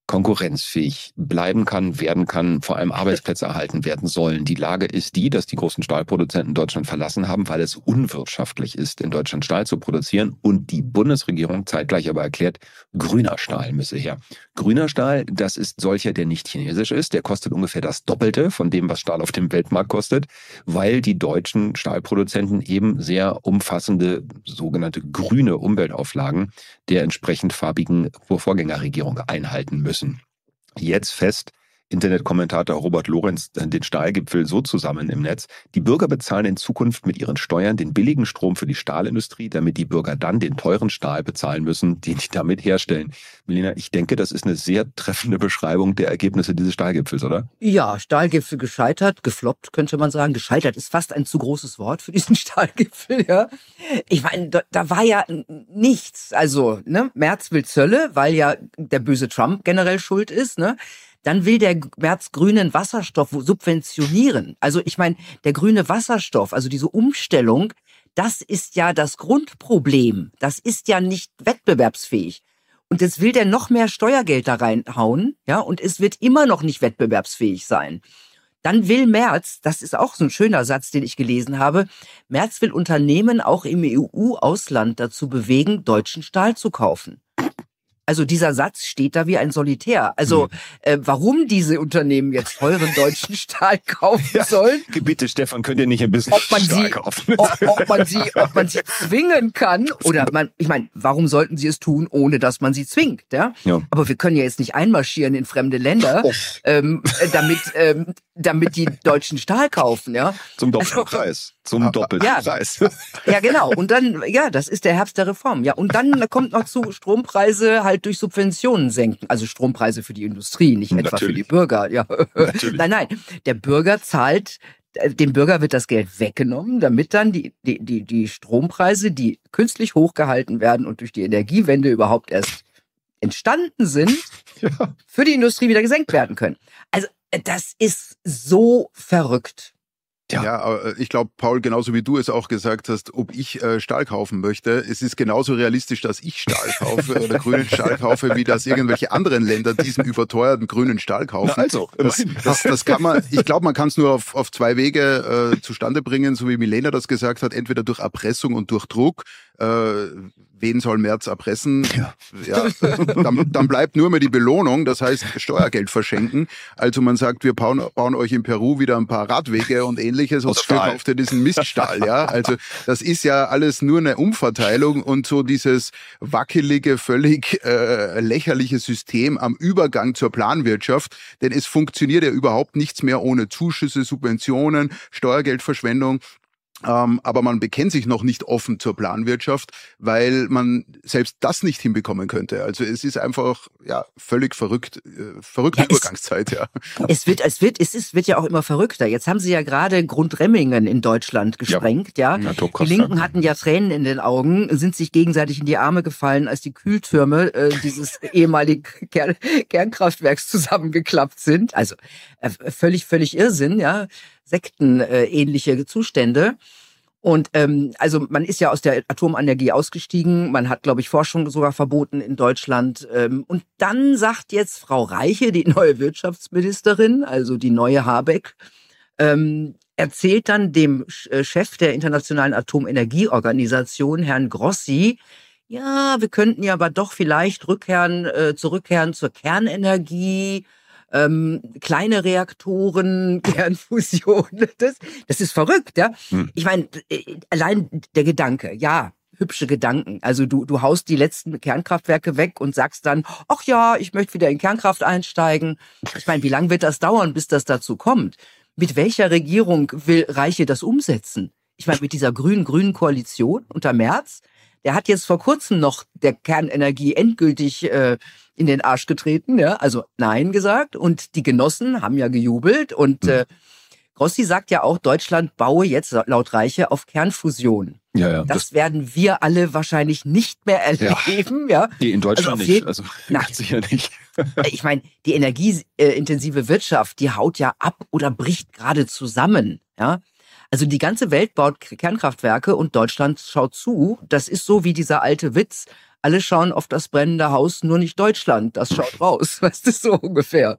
konkurrenzfähig bleiben kann, werden kann, vor allem Arbeitsplätze erhalten werden sollen. Die Lage ist die, dass die großen Stahlproduzenten Deutschland verlassen haben, weil es unwirtschaftlich ist, in Deutschland Stahl zu produzieren und die Bundesregierung zeitgleich aber erklärt, grüner Stahl müsse her. Grüner Stahl, das ist solcher, der nicht chinesisch ist, der kostet ungefähr das Doppelte von dem, was Stahl auf dem Weltmarkt kostet, weil die deutschen Stahlproduzenten eben sehr umfassende sogenannte grüne Umweltauflagen der entsprechend farbigen Vorgängerregierung einhalten müssen. Jetzt fest, Internetkommentator Robert Lorenz den Stahlgipfel so zusammen im Netz: Die Bürger bezahlen in Zukunft mit ihren Steuern den billigen Strom für die Stahlindustrie, damit die Bürger dann den teuren Stahl bezahlen müssen, den die damit herstellen. Melina, ich denke, das ist eine sehr treffende Beschreibung der Ergebnisse dieses Stahlgipfels, oder? Ja, Stahlgipfel gescheitert, gefloppt könnte man sagen. Gescheitert ist fast ein zu großes Wort für diesen Stahlgipfel, ja. Ich meine, da, da war ja nichts. Also, ne, Merz will Zölle, weil ja der böse Trump generell schuld ist, ne. Dann will der Merz grünen Wasserstoff subventionieren. Also ich meine, der grüne Wasserstoff, also diese Umstellung, das ist ja das Grundproblem. Das ist ja nicht wettbewerbsfähig. Und jetzt will der noch mehr Steuergeld da reinhauen, ja, und es wird immer noch nicht wettbewerbsfähig sein. Dann will Merz, das ist auch so ein schöner Satz, den ich gelesen habe, Merz will Unternehmen auch im E U-Ausland dazu bewegen, deutschen Stahl zu kaufen. Also dieser Satz steht da wie ein Solitär. Also hm. äh, warum diese Unternehmen jetzt teuren deutschen Stahl kaufen ja, sollen? Bitte, Stefan, könnt ihr nicht ein bisschen ob man Stahl sie, kaufen? Ob, ob, man sie, ob man sie zwingen kann oder man, ich meine, warum sollten sie es tun, ohne dass man sie zwingt? Ja? Ja. Aber wir können ja jetzt nicht einmarschieren in fremde Länder, oh. ähm, damit, ähm, damit die deutschen Stahl kaufen. Ja? Zum doppelten Preis. Zum ah, doppelten ja, Preis. Ja, genau. Und dann, ja, das ist der Herbst der Reform. Ja, und dann kommt noch zu Strompreise halt durch Subventionen senken. Also Strompreise für die Industrie, nicht etwa Natürlich. für die Bürger. Ja. Nein, nein. Der Bürger zahlt, dem Bürger wird das Geld weggenommen, damit dann die, die, die, die Strompreise, die künstlich hochgehalten werden und durch die Energiewende überhaupt erst entstanden sind, ja. für die Industrie wieder gesenkt werden können. Also, das ist so verrückt. Ja, ja, ich glaube, Paul, genauso wie du es auch gesagt hast, ob ich äh, Stahl kaufen möchte, es ist genauso realistisch, dass ich Stahl kaufe oder grünen Stahl kaufe, wie dass irgendwelche anderen Länder diesen überteuerten grünen Stahl kaufen. Na also, das, das, das kann man, ich glaube, man kann es nur auf, auf zwei Wege äh, zustande bringen, so wie Milena das gesagt hat, entweder durch Erpressung und durch Druck. Äh, wen soll Merz erpressen? Ja. Ja, dann, dann bleibt nur mehr die Belohnung, das heißt Steuergeld verschenken. Also man sagt, wir bauen, bauen euch in Peru wieder ein paar Radwege und ähnliches und dafür kauft ihr diesen Miststahl. Ja? Also das ist ja alles nur eine Umverteilung und so dieses wackelige, völlig äh, lächerliche System am Übergang zur Planwirtschaft, denn es funktioniert ja überhaupt nichts mehr ohne Zuschüsse, Subventionen, Steuergeldverschwendung. Ähm, aber man bekennt sich noch nicht offen zur Planwirtschaft, weil man selbst das nicht hinbekommen könnte. Also es ist einfach ja völlig verrückt, äh, verrückte ja, Übergangszeit. Ja. Es wird, es wird, es ist, wird ja auch immer verrückter. Jetzt haben sie ja gerade Grundremmingen in Deutschland gesprengt. Ja, ja. Die Linken hatten ja Tränen in den Augen, sind sich gegenseitig in die Arme gefallen, als die Kühltürme äh, dieses ehemaligen Kern Kernkraftwerks zusammengeklappt sind. Also äh, völlig, völlig Irrsinn. Ja. Sektenähnliche äh, Zustände. Und ähm, also man ist ja aus der Atomenergie ausgestiegen. Man hat, glaube ich, Forschung sogar verboten in Deutschland. Ähm, und dann sagt jetzt Frau Reiche, die neue Wirtschaftsministerin, also die neue Habeck, ähm, erzählt dann dem Chef der Internationalen Atomenergieorganisation, Herrn Grossi, ja, wir könnten ja aber doch vielleicht rückkehren, äh, zurückkehren zur Kernenergie, Ähm, kleine Reaktoren, Kernfusion, das, das ist verrückt, ja. Hm. Ich meine, allein der Gedanke, ja, hübsche Gedanken. Also du, du haust die letzten Kernkraftwerke weg und sagst dann, ach ja, ich möchte wieder in Kernkraft einsteigen. Ich meine, wie lange wird das dauern, bis das dazu kommt? Mit welcher Regierung will Reiche das umsetzen? Ich meine, mit dieser grün-grünen Koalition unter Merz, der hat jetzt vor kurzem noch der Kernenergie endgültig äh, in den Arsch getreten, ja, also Nein gesagt. Und die Genossen haben ja gejubelt. Und äh, Grossi sagt ja auch, Deutschland baue jetzt laut Reiche auf Kernfusion. Ja, ja, das, das werden wir alle wahrscheinlich nicht mehr erleben. Ja, ja. Nee, in Deutschland also nicht. Also ganz sicher nicht. Ich meine, die energieintensive Wirtschaft, die haut ja ab oder bricht gerade zusammen. Ja. Also die ganze Welt baut Kernkraftwerke und Deutschland schaut zu. Das ist so wie dieser alte Witz. alle schauen auf das brennende Haus, nur nicht Deutschland. Das schaut raus. Weißt du, so ungefähr.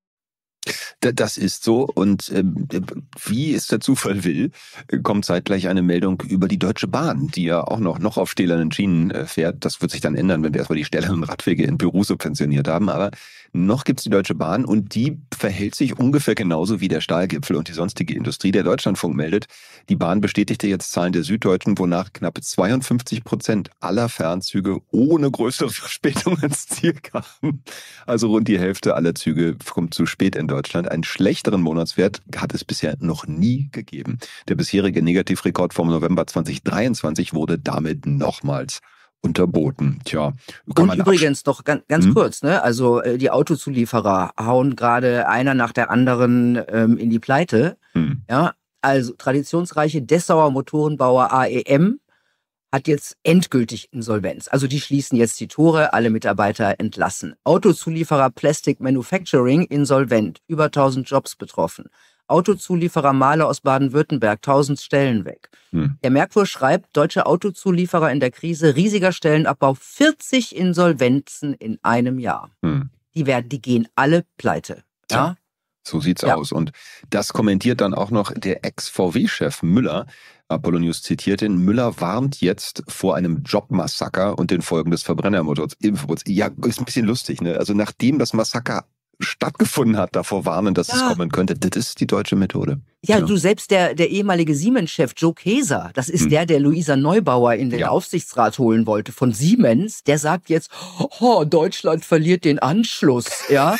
Das ist so und äh, wie es der Zufall will, kommt zeitgleich eine Meldung über die Deutsche Bahn, die ja auch noch, noch auf stählernen Schienen äh, fährt. Das wird sich dann ändern, wenn wir erstmal die stählernen Radwege in Peru subventioniert haben. Aber noch gibt's die Deutsche Bahn und die verhält sich ungefähr genauso wie der Stahlgipfel und die sonstige Industrie. Der Deutschlandfunk meldet, die Bahn bestätigte jetzt Zahlen der Süddeutschen, wonach knapp zweiundfünfzig Prozent aller Fernzüge ohne größere Verspätung ins Ziel kamen. Also rund die Hälfte aller Züge kommt zu spät in Deutschland. Einen schlechteren Monatswert hat es bisher noch nie gegeben. Der bisherige Negativrekord vom November zweitausenddreiundzwanzig wurde damit nochmals unterboten. Tja, kann Und man übrigens doch ganz, ganz Hm? kurz, ne? Also äh, die Autozulieferer hauen gerade einer nach der anderen ähm, in die Pleite. Hm. Ja, also traditionsreiche Dessauer Motorenbauer A E M hat jetzt endgültig Insolvenz. Also die schließen jetzt die Tore, alle Mitarbeiter entlassen. Autozulieferer Plastic Manufacturing insolvent, über tausend Jobs betroffen. Autozulieferer Mahler aus Baden-Württemberg, tausend Stellen weg. Hm. Der Merkur schreibt, deutsche Autozulieferer in der Krise, riesiger Stellenabbau, vierzig Insolvenzen in einem Jahr. Hm. Die werden, die gehen alle pleite. Ja? So sieht's Ja. aus. Und das kommentiert dann auch noch der Ex-V W-Chef Müller. Apollo News zitiert ihn. Müller warnt jetzt vor einem Jobmassaker und den Folgen des Verbrennermotors. Ja, ist ein bisschen lustig, ne? Also nachdem das Massaker stattgefunden hat, davor warnen, dass Ja. es kommen könnte. Das ist die deutsche Methode. Ja, du, selbst der, der ehemalige Siemens-Chef Joe Keser, das ist Hm. der, der Luisa Neubauer in den Ja. Aufsichtsrat holen wollte von Siemens, der sagt jetzt, oh, Deutschland verliert den Anschluss, ja.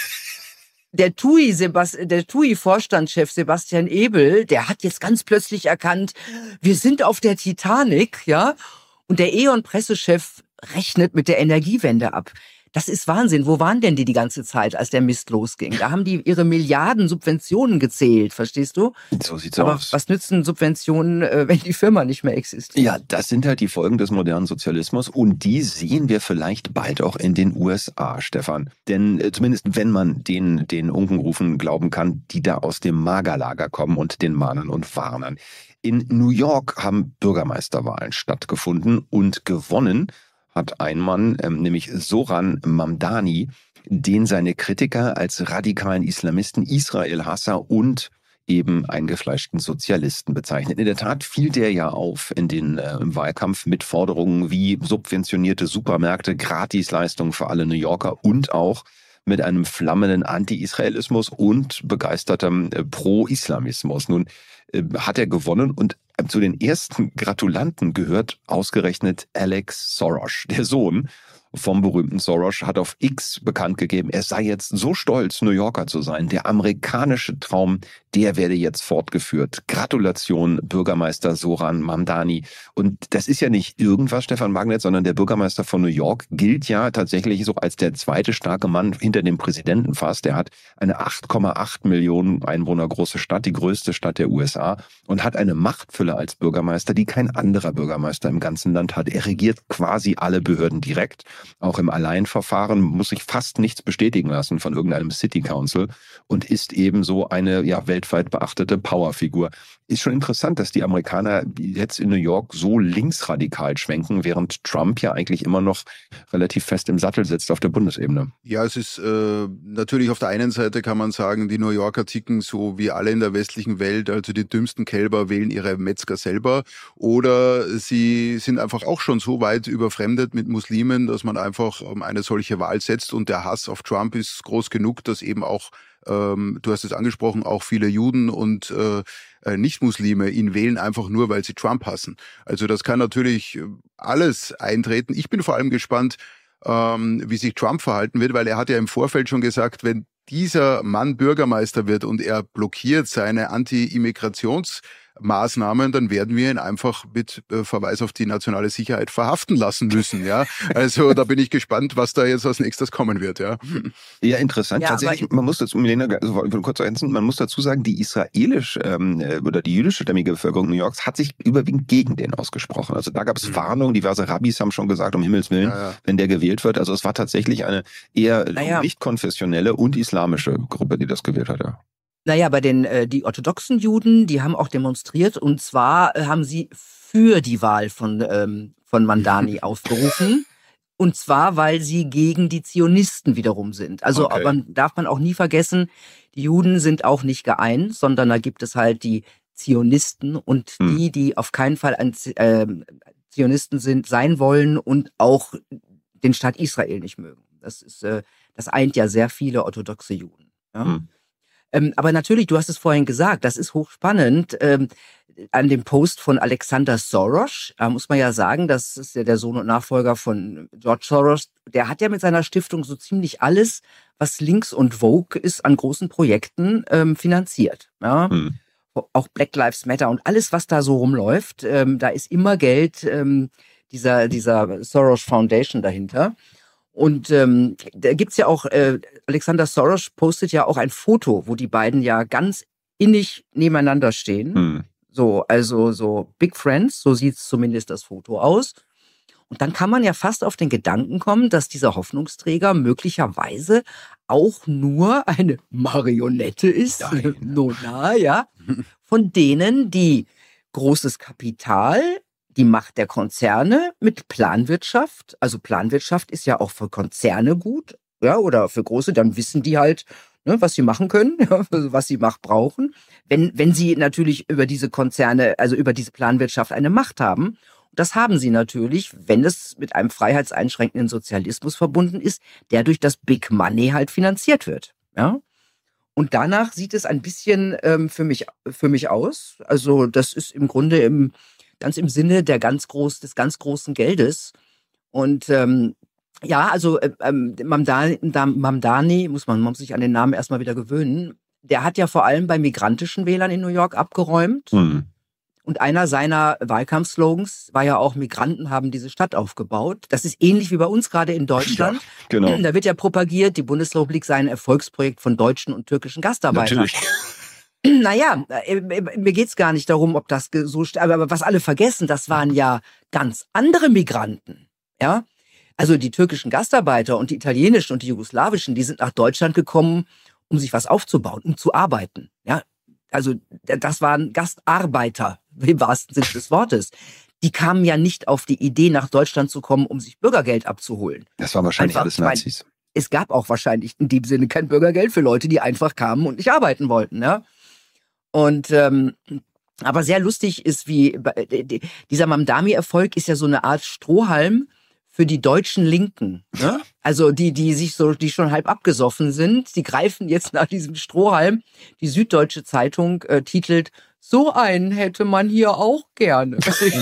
Der T U I, Sebast der T U I-Vorstandschef Sebastian Ebel, der hat jetzt ganz plötzlich erkannt, wir sind auf der Titanic, ja. Und der E.ON-Pressechef rechnet mit der Energiewende ab. Das ist Wahnsinn. Wo waren denn die die ganze Zeit, als der Mist losging? Da haben die ihre Milliarden Subventionen gezählt, verstehst du? So sieht's Aber aus. was nützen Subventionen, äh, wenn die Firma nicht mehr existiert? Ja, das sind halt die Folgen des modernen Sozialismus und die sehen wir vielleicht bald auch in den U S A, Stefan. Denn äh, zumindest wenn man den, den Unkenrufen glauben kann, die da aus dem Magerlager kommen und den Mahnern und Warnern. In New York haben Bürgermeisterwahlen stattgefunden und gewonnen hat ein Mann, ähm, nämlich Zoran Mamdani, den seine Kritiker als radikalen Islamisten, Israel-Hasser und eben eingefleischten Sozialisten bezeichnet. In der Tat fiel der ja auf in den, äh, im Wahlkampf mit Forderungen wie subventionierte Supermärkte, Gratisleistungen für alle New Yorker und auch mit einem flammenden Anti-Israelismus und begeistertem äh, Pro-Islamismus. Nun äh, hat er gewonnen und äh, zu den ersten Gratulanten gehört ausgerechnet Alex Soros, der Sohn vom berühmten Soros, hat auf X bekannt gegeben, er sei jetzt so stolz, New Yorker zu sein. Der amerikanische Traum, der werde jetzt fortgeführt. Gratulation, Bürgermeister Zoran Mamdani. Und das ist ja nicht irgendwas, Stefan Magnet, sondern der Bürgermeister von New York gilt ja tatsächlich so als der zweite starke Mann hinter dem Präsidenten fast. Der hat eine acht Komma acht Millionen Einwohner große Stadt, die größte Stadt der U S A und hat eine Machtfülle als Bürgermeister, die kein anderer Bürgermeister im ganzen Land hat. Er regiert quasi alle Behörden direkt. Auch im Alleinverfahren muss sich fast nichts bestätigen lassen von irgendeinem City Council und ist ebenso eine ja weltweit beachtete Powerfigur. Ist schon interessant, dass die Amerikaner jetzt in New York so linksradikal schwenken, während Trump ja eigentlich immer noch relativ fest im Sattel sitzt auf der Bundesebene. Ja, es ist äh, natürlich auf der einen Seite kann man sagen, die New Yorker ticken so wie alle in der westlichen Welt, also die dümmsten Kälber wählen ihre Metzger selber oder sie sind einfach auch schon so weit überfremdet mit Muslimen, dass man einfach ähm, eine solche Wahl setzt und der Hass auf Trump ist groß genug, dass eben auch, ähm, du hast es angesprochen, auch viele Juden und äh, Nicht-Muslime ihn wählen, einfach nur, weil sie Trump hassen. Also das kann natürlich alles eintreten. Ich bin vor allem gespannt, ähm, wie sich Trump verhalten wird, weil er hat ja im Vorfeld schon gesagt, wenn dieser Mann Bürgermeister wird und er blockiert seine Anti-Immigrationsmaßnahmen, dann werden wir ihn einfach mit äh, Verweis auf die nationale Sicherheit verhaften lassen müssen. Ja, also da bin ich gespannt, was da jetzt als nächstes kommen wird. Ja, ja interessant. Ja, Tatsächlich, man muss dazu, Milena, also, kurz ergänzen, man muss dazu sagen, die israelisch ähm, oder die jüdischstämmige Bevölkerung New Yorks hat sich überwiegend gegen den ausgesprochen. Also da gab es Mhm. Warnungen, diverse Rabbis haben schon gesagt, um Himmels Willen, Ja, ja. wenn der gewählt wird. Also es war tatsächlich eine eher Naja. nicht konfessionelle und islamische Gruppe, die das gewählt hat. Ja. Naja, bei den äh, die orthodoxen Juden, die haben auch demonstriert und zwar äh, haben sie für die Wahl von ähm, von Mamdani aufgerufen. Und zwar, weil sie gegen die Zionisten wiederum sind. Also Okay. man darf man auch nie vergessen, die Juden sind auch nicht geeint, sondern da gibt es halt die Zionisten und Hm. die, die auf keinen Fall ein Z- äh, Zionisten sind, sein wollen und auch den Staat Israel nicht mögen. Das ist, äh, das eint ja sehr viele orthodoxe Juden. Ja? Hm. Ähm, aber natürlich, du hast es vorhin gesagt, das ist hochspannend. Ähm, an dem Post von Alexander Soros, da muss man ja sagen, das ist ja der Sohn und Nachfolger von George Soros, der hat ja mit seiner Stiftung so ziemlich alles, was links und Vogue ist, an großen Projekten ähm, finanziert. Ja? Hm. Auch Black Lives Matter und alles, was da so rumläuft, ähm, da ist immer Geld ähm, dieser, dieser Soros Foundation dahinter. Und ähm, da gibt's ja auch, äh, Alexander Soros postet ja auch ein Foto, wo die beiden ja ganz innig nebeneinander stehen. Hm. So, also so Big Friends, so sieht's zumindest das Foto aus. Und dann kann man ja fast auf den Gedanken kommen, dass dieser Hoffnungsträger möglicherweise auch nur eine Marionette ist. Nein. No, na, ja. Von denen, die großes Kapital, die Macht der Konzerne mit Planwirtschaft, also Planwirtschaft ist ja auch für Konzerne gut, ja, oder für große, dann wissen die halt, ne, was sie machen können, ja, was sie Macht brauchen. Wenn, wenn sie natürlich über diese Konzerne, also über diese Planwirtschaft eine Macht haben. Das haben sie natürlich, wenn es mit einem freiheitseinschränkenden Sozialismus verbunden ist, der durch das Big Money halt finanziert wird. Ja? Und danach sieht es ein bisschen ähm, für mich für mich aus. Also das ist im Grunde im, ganz im Sinne der ganz groß, des ganz großen Geldes. Und ähm, ja, also ähm, Mamdani, Mamdani, muss man, man muss sich an den Namen erstmal wieder gewöhnen, der hat ja vor allem bei migrantischen Wählern in New York abgeräumt. Hm. Und einer seiner Wahlkampfslogans war ja auch, Migranten haben diese Stadt aufgebaut. Das ist ähnlich wie bei uns gerade in Deutschland. Ja, genau. Da wird ja propagiert, die Bundesrepublik sei ein Erfolgsprojekt von deutschen und türkischen Gastarbeitern. Natürlich. Naja, äh, mir geht's gar nicht darum, ob das ge- so stimmt. Aber was alle vergessen, das waren ja ganz andere Migranten. Ja, also die türkischen Gastarbeiter und die italienischen und die jugoslawischen, die sind nach Deutschland gekommen, um sich was aufzubauen, um zu arbeiten. Ja, also das waren Gastarbeiter im wahrsten Sinne des Wortes. Die kamen ja nicht auf die Idee, nach Deutschland zu kommen, um sich Bürgergeld abzuholen. Das waren wahrscheinlich Einfach, alles ich mein, Nazis. Es gab auch wahrscheinlich in dem Sinne kein Bürgergeld für Leute, die einfach kamen und nicht arbeiten wollten. Ja? Und ähm, aber sehr lustig ist, wie äh, dieser Mamdani-Erfolg ist ja so eine Art Strohhalm für die deutschen Linken. Ne? Also die, die sich so, die schon halb abgesoffen sind, die greifen jetzt nach diesem Strohhalm. Die Süddeutsche Zeitung äh, titelt: So einen hätte man hier auch gerne.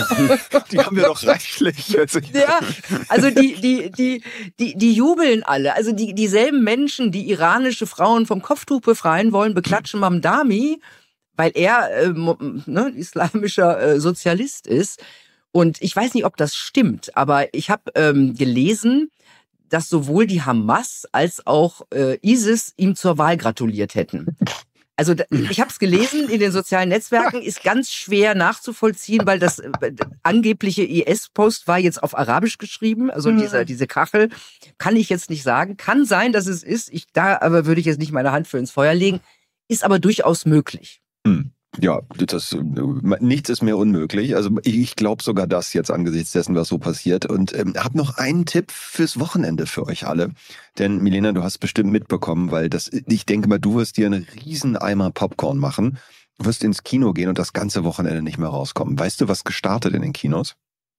Die haben wir doch reichlich. Also, Ja, also die, die, die, die, die jubeln alle. Also die, dieselben Menschen, die iranische Frauen vom Kopftuch befreien wollen, beklatschen Mamdani, weil er äh, ne, islamischer äh, Sozialist ist. Und ich weiß nicht, ob das stimmt, aber ich habe ähm, gelesen, dass sowohl die Hamas als auch äh, ISIS ihm zur Wahl gratuliert hätten. Also da, ich habe es gelesen in den sozialen Netzwerken, ist ganz schwer nachzuvollziehen, weil das äh, angebliche I S-Post war jetzt auf Arabisch geschrieben, also Mhm. diese, diese Kachel, kann ich jetzt nicht sagen. Kann sein, dass es ist, ich, da aber würde ich jetzt nicht meine Hand für ins Feuer legen, ist aber durchaus möglich. Hm. Ja, das, nichts ist mir unmöglich. Also ich glaube sogar das jetzt angesichts dessen, was so passiert. Und ähm, habe noch einen Tipp fürs Wochenende für euch alle. Denn Milena, du hast bestimmt mitbekommen, weil das, ich denke mal, du wirst dir einen riesen Eimer Popcorn machen, wirst ins Kino gehen und das ganze Wochenende nicht mehr rauskommen. Weißt du, was gestartet in den Kinos?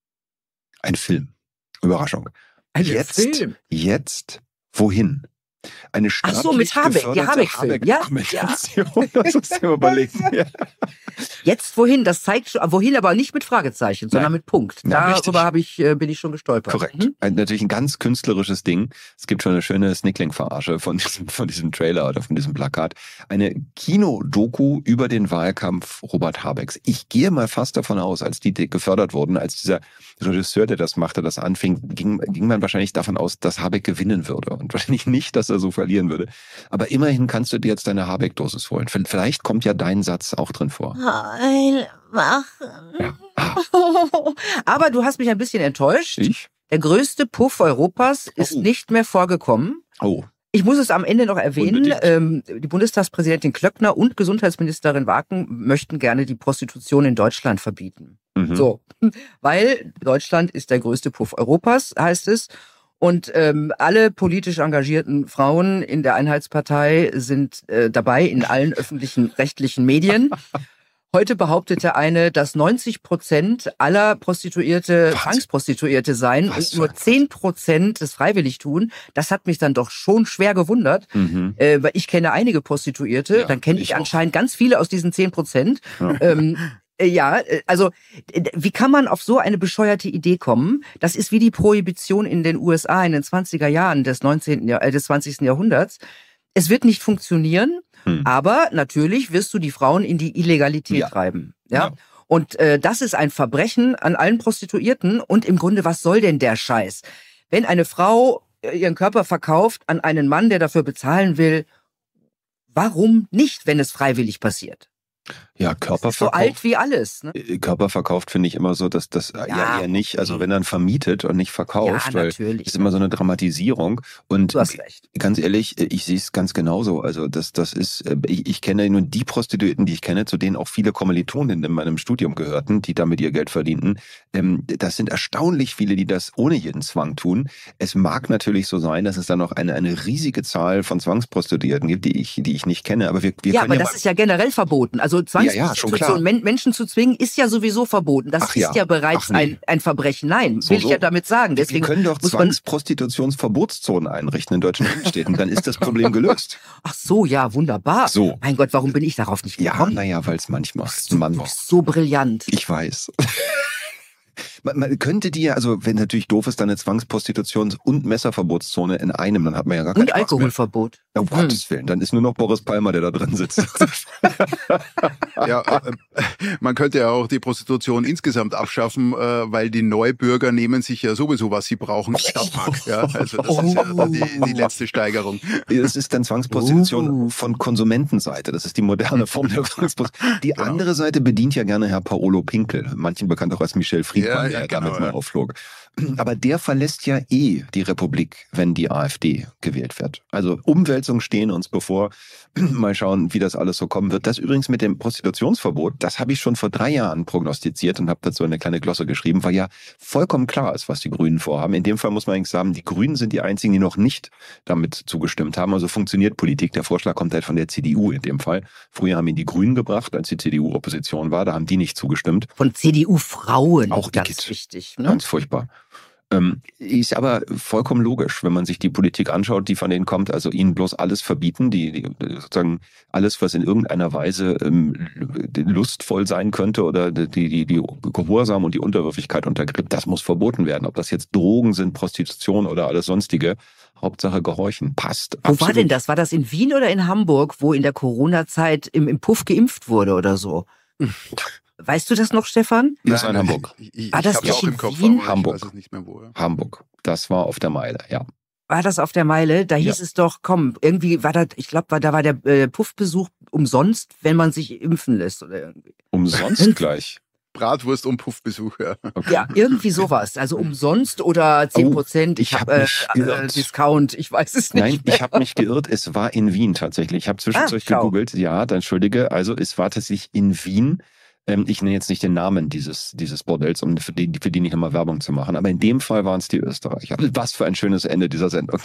Ein Film. Überraschung. Ein jetzt, Film? jetzt, wohin? Eine Ach so, mit staatlich Habeck, der geförderte Habeck-Film. Ja, Habeck-Dokumentation. Das musst du dir überlegen. Ja. Jetzt wohin? Das zeigt schon, wohin aber nicht mit Fragezeichen, sondern Nein. mit Punkt. Ja, richtig. Darüber habe ich, äh, bin ich schon gestolpert. Korrekt. Mhm. Ein, natürlich ein ganz künstlerisches Ding. Es gibt schon eine schöne Snickling-Verarsche von diesem, von diesem Trailer oder von diesem Plakat. Eine Kinodoku über den Wahlkampf Robert Habecks. Ich gehe mal fast davon aus, als die gefördert wurden, als dieser Regisseur, der das machte, das anfing, ging, ging man wahrscheinlich davon aus, dass Habeck gewinnen würde und wahrscheinlich nicht, dass er so verlieren würde. Aber immerhin kannst du dir jetzt deine Habeck-Dosis holen. Vielleicht kommt ja dein Satz auch drin vor. Heil machen. Ja. Ah, Aber du hast mich ein bisschen enttäuscht. ich? Der größte Puff Europas ist Oh. nicht mehr vorgekommen. Oh. Ich muss es am Ende noch erwähnen. Unbedingt. Ähm, die Bundestagspräsidentin Klöckner und Gesundheitsministerin Waken möchten gerne die Prostitution in Deutschland verbieten. Mhm. So, weil Deutschland ist der größte Puff Europas, heißt es. Und ähm, alle politisch engagierten Frauen in der Einheitspartei sind äh, dabei in allen öffentlichen rechtlichen Medien. Heute behauptete eine, dass neunzig Prozent aller Prostituierte Zwangsprostituierte seien und nur zehn Prozent das freiwillig tun. Das hat mich dann doch schon schwer gewundert, mhm. äh, weil ich kenne einige Prostituierte, ja, dann kenne ich, ich anscheinend ganz viele aus diesen zehn Prozent. Ja. Ähm, äh, ja, also äh, wie kann man auf so eine bescheuerte Idee kommen? Das ist wie die Prohibition in den U S A in den zwanziger Jahren des neunzehnten. Jahr, äh, des zwanzigsten. Jahrhunderts. Es wird nicht funktionieren. Hm. Aber natürlich wirst du die Frauen in die Illegalität ja. treiben. Ja? ja. Und äh, das ist ein Verbrechen an allen Prostituierten. Und im Grunde, was soll denn der Scheiß? Wenn eine Frau ihren Körper verkauft an einen Mann, der dafür bezahlen will, warum nicht, wenn es freiwillig passiert? Ja, Körperverkauf. So alt wie alles. Ne? Körperverkauft finde ich immer so, dass das ja. ja eher nicht, also wenn dann vermietet und nicht verkauft, ja, weil natürlich. ist immer so eine Dramatisierung. Und du hast recht. Ganz ehrlich, ich sehe es ganz genauso. Also das, das ist, ich, ich kenne nur die Prostituierten, die ich kenne, zu denen auch viele Kommilitonen in meinem Studium gehörten, die damit ihr Geld verdienten. Das sind erstaunlich viele, die das ohne jeden Zwang tun. Es mag natürlich so sein, dass es da noch eine, eine riesige Zahl von Zwangsprostituierten gibt, die ich, die ich nicht kenne. Aber wir, wir ja, können aber ja das ist ja generell verboten. Also Zwangsprostitution, ja, ja, Menschen zu zwingen, ist ja sowieso verboten. Das Ach ist ja, ja bereits nee. ein, ein Verbrechen. Nein, so, will ich so. ja damit sagen. Deswegen wir können doch Zwangsprostitutionsverbotszonen einrichten in deutschen Innenstädten. Dann ist das Problem gelöst. Ach so, ja, wunderbar. So. Mein Gott, warum bin ich darauf nicht gekommen? Ja, naja, weil es manchmal... Du bist, bist so brillant. Ich weiß. Man, man könnte die ja, also wenn natürlich doof ist, dann eine Zwangsprostitutions- und Messerverbotszone in einem, dann hat man ja gar keinen Und Alkoholverbot. Um hm. Gottes Willen, dann ist nur noch Boris Palmer, der da drin sitzt. Ja, äh, man könnte ja auch die Prostitution insgesamt abschaffen, äh, weil die Neubürger nehmen sich ja sowieso, was sie brauchen, Stadtpark. Ja, also das ist ja dann die, die letzte Steigerung. Das ist dann Zwangsprostitution uh. von Konsumentenseite. Das ist die moderne Form der Zwangsprostitution. Die genau. andere Seite bedient ja gerne Herr Paolo Pinkel, manchen bekannt auch als Michel Friedmann, ja, ja, der genau, damit mal ja. aufflog. Aber der verlässt ja eh die Republik, wenn die AfD gewählt wird. Also Umwälzungen stehen uns bevor. Mal schauen, wie das alles so kommen wird. Das übrigens mit dem Prostitutionsverbot, das habe ich schon vor drei Jahren prognostiziert und habe dazu eine kleine Glosse geschrieben, weil ja vollkommen klar ist, was die Grünen vorhaben. In dem Fall muss man eigentlich sagen, die Grünen sind die einzigen, die noch nicht damit zugestimmt haben. Also funktioniert Politik. Der Vorschlag kommt halt von der C D U in dem Fall. Früher haben ihn die Grünen gebracht, als die C D U Opposition war. Da haben die nicht zugestimmt. Von C D U-Frauen. Auch ganz Igitt. wichtig. Ne? Ganz furchtbar. Ähm, ist aber vollkommen logisch, wenn man sich die Politik anschaut, die von denen kommt, also ihnen bloß alles verbieten, die, die sozusagen alles, was in irgendeiner Weise ähm, lustvoll sein könnte oder die, die, die Gehorsam und die Unterwürfigkeit untergräbt, das muss verboten werden. Ob das jetzt Drogen sind, Prostitution oder alles sonstige, Hauptsache gehorchen, passt. Wo absolut. War denn das? War das in Wien oder in Hamburg, wo in der Corona-Zeit im, im Puff geimpft wurde oder so? Weißt du das noch, Stefan? Das war in Hamburg. Ich, ich, war das ich auch in im Kopf, Wien? Hamburg. Ich weiß es nicht mehr wo. Ja. Hamburg. Das war auf der Meile, ja. War das auf der Meile? Da hieß ja. es doch, komm, irgendwie war das, ich glaube, da war der äh, Puffbesuch umsonst, wenn man sich impfen lässt oder irgendwie. Umsonst gleich? Bratwurst und Puffbesuch, ja. Okay. Ja, irgendwie sowas. Also umsonst oder zehn Prozent. Oh, ich habe hab, äh, äh, Discount, ich weiß es nicht. Nein, mehr. ich habe mich geirrt. Es war in Wien tatsächlich. Ich habe zwischendurch ah, gegoogelt. Ja, dann entschuldige. Also es war tatsächlich in Wien. Ich nenne jetzt nicht den Namen dieses, dieses Bordells, um für die, für die nicht nochmal Werbung zu machen. Aber in dem Fall waren es die Österreicher. Was für ein schönes Ende dieser Sendung.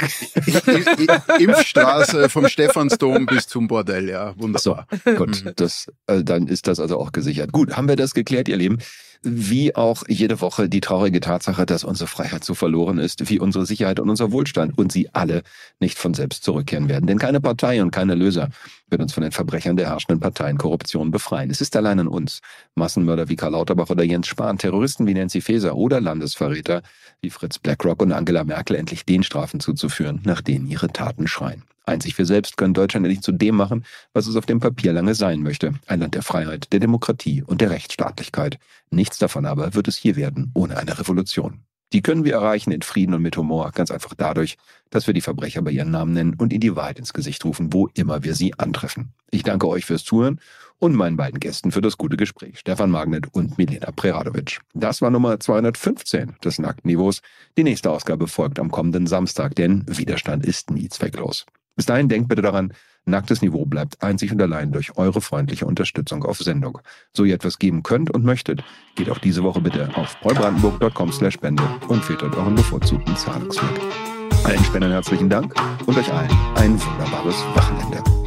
Impfstraße vom Stephansdom bis zum Bordell, ja. Wunderbar. So, gut, das, äh, dann ist das also auch gesichert. Gut, haben wir das geklärt, ihr Lieben? Wie auch jede Woche die traurige Tatsache, dass unsere Freiheit so verloren ist, wie unsere Sicherheit und unser Wohlstand und sie alle nicht von selbst zurückkehren werden. Denn keine Partei und keine Löser wird uns von den Verbrechern der herrschenden Parteien Korruption befreien. Es ist allein an uns. Massenmörder wie Karl Lauterbach oder Jens Spahn, Terroristen wie Nancy Faeser oder Landesverräter wie Fritz Blackrock und Angela Merkel endlich den Strafen zuzuführen, nach denen ihre Taten schreien. Einzig wir selbst können Deutschland endlich zu dem machen, was es auf dem Papier lange sein möchte. Ein Land der Freiheit, der Demokratie und der Rechtsstaatlichkeit. Nichts davon aber wird es hier werden, ohne eine Revolution. Die können wir erreichen in Frieden und mit Humor, ganz einfach dadurch, dass wir die Verbrecher bei ihren Namen nennen und ihnen die Wahrheit ins Gesicht rufen, wo immer wir sie antreffen. Ich danke euch fürs Zuhören und meinen beiden Gästen für das gute Gespräch, Stefan Magnet und Milena Preradovic. Das war Nummer zweihundertfünfzehn des Nacktniveaus. Die nächste Ausgabe folgt am kommenden Samstag, denn Widerstand ist nie zwecklos. Bis dahin denkt bitte daran, Nacktes Niveau bleibt einzig und allein durch eure freundliche Unterstützung auf Sendung. So ihr etwas geben könnt und möchtet, geht auch diese Woche bitte auf paulbrandenburg punkt com slash spende und wählt dort euren bevorzugten Zahlungsweg. Allen Spendern herzlichen Dank und euch allen ein wunderbares Wochenende.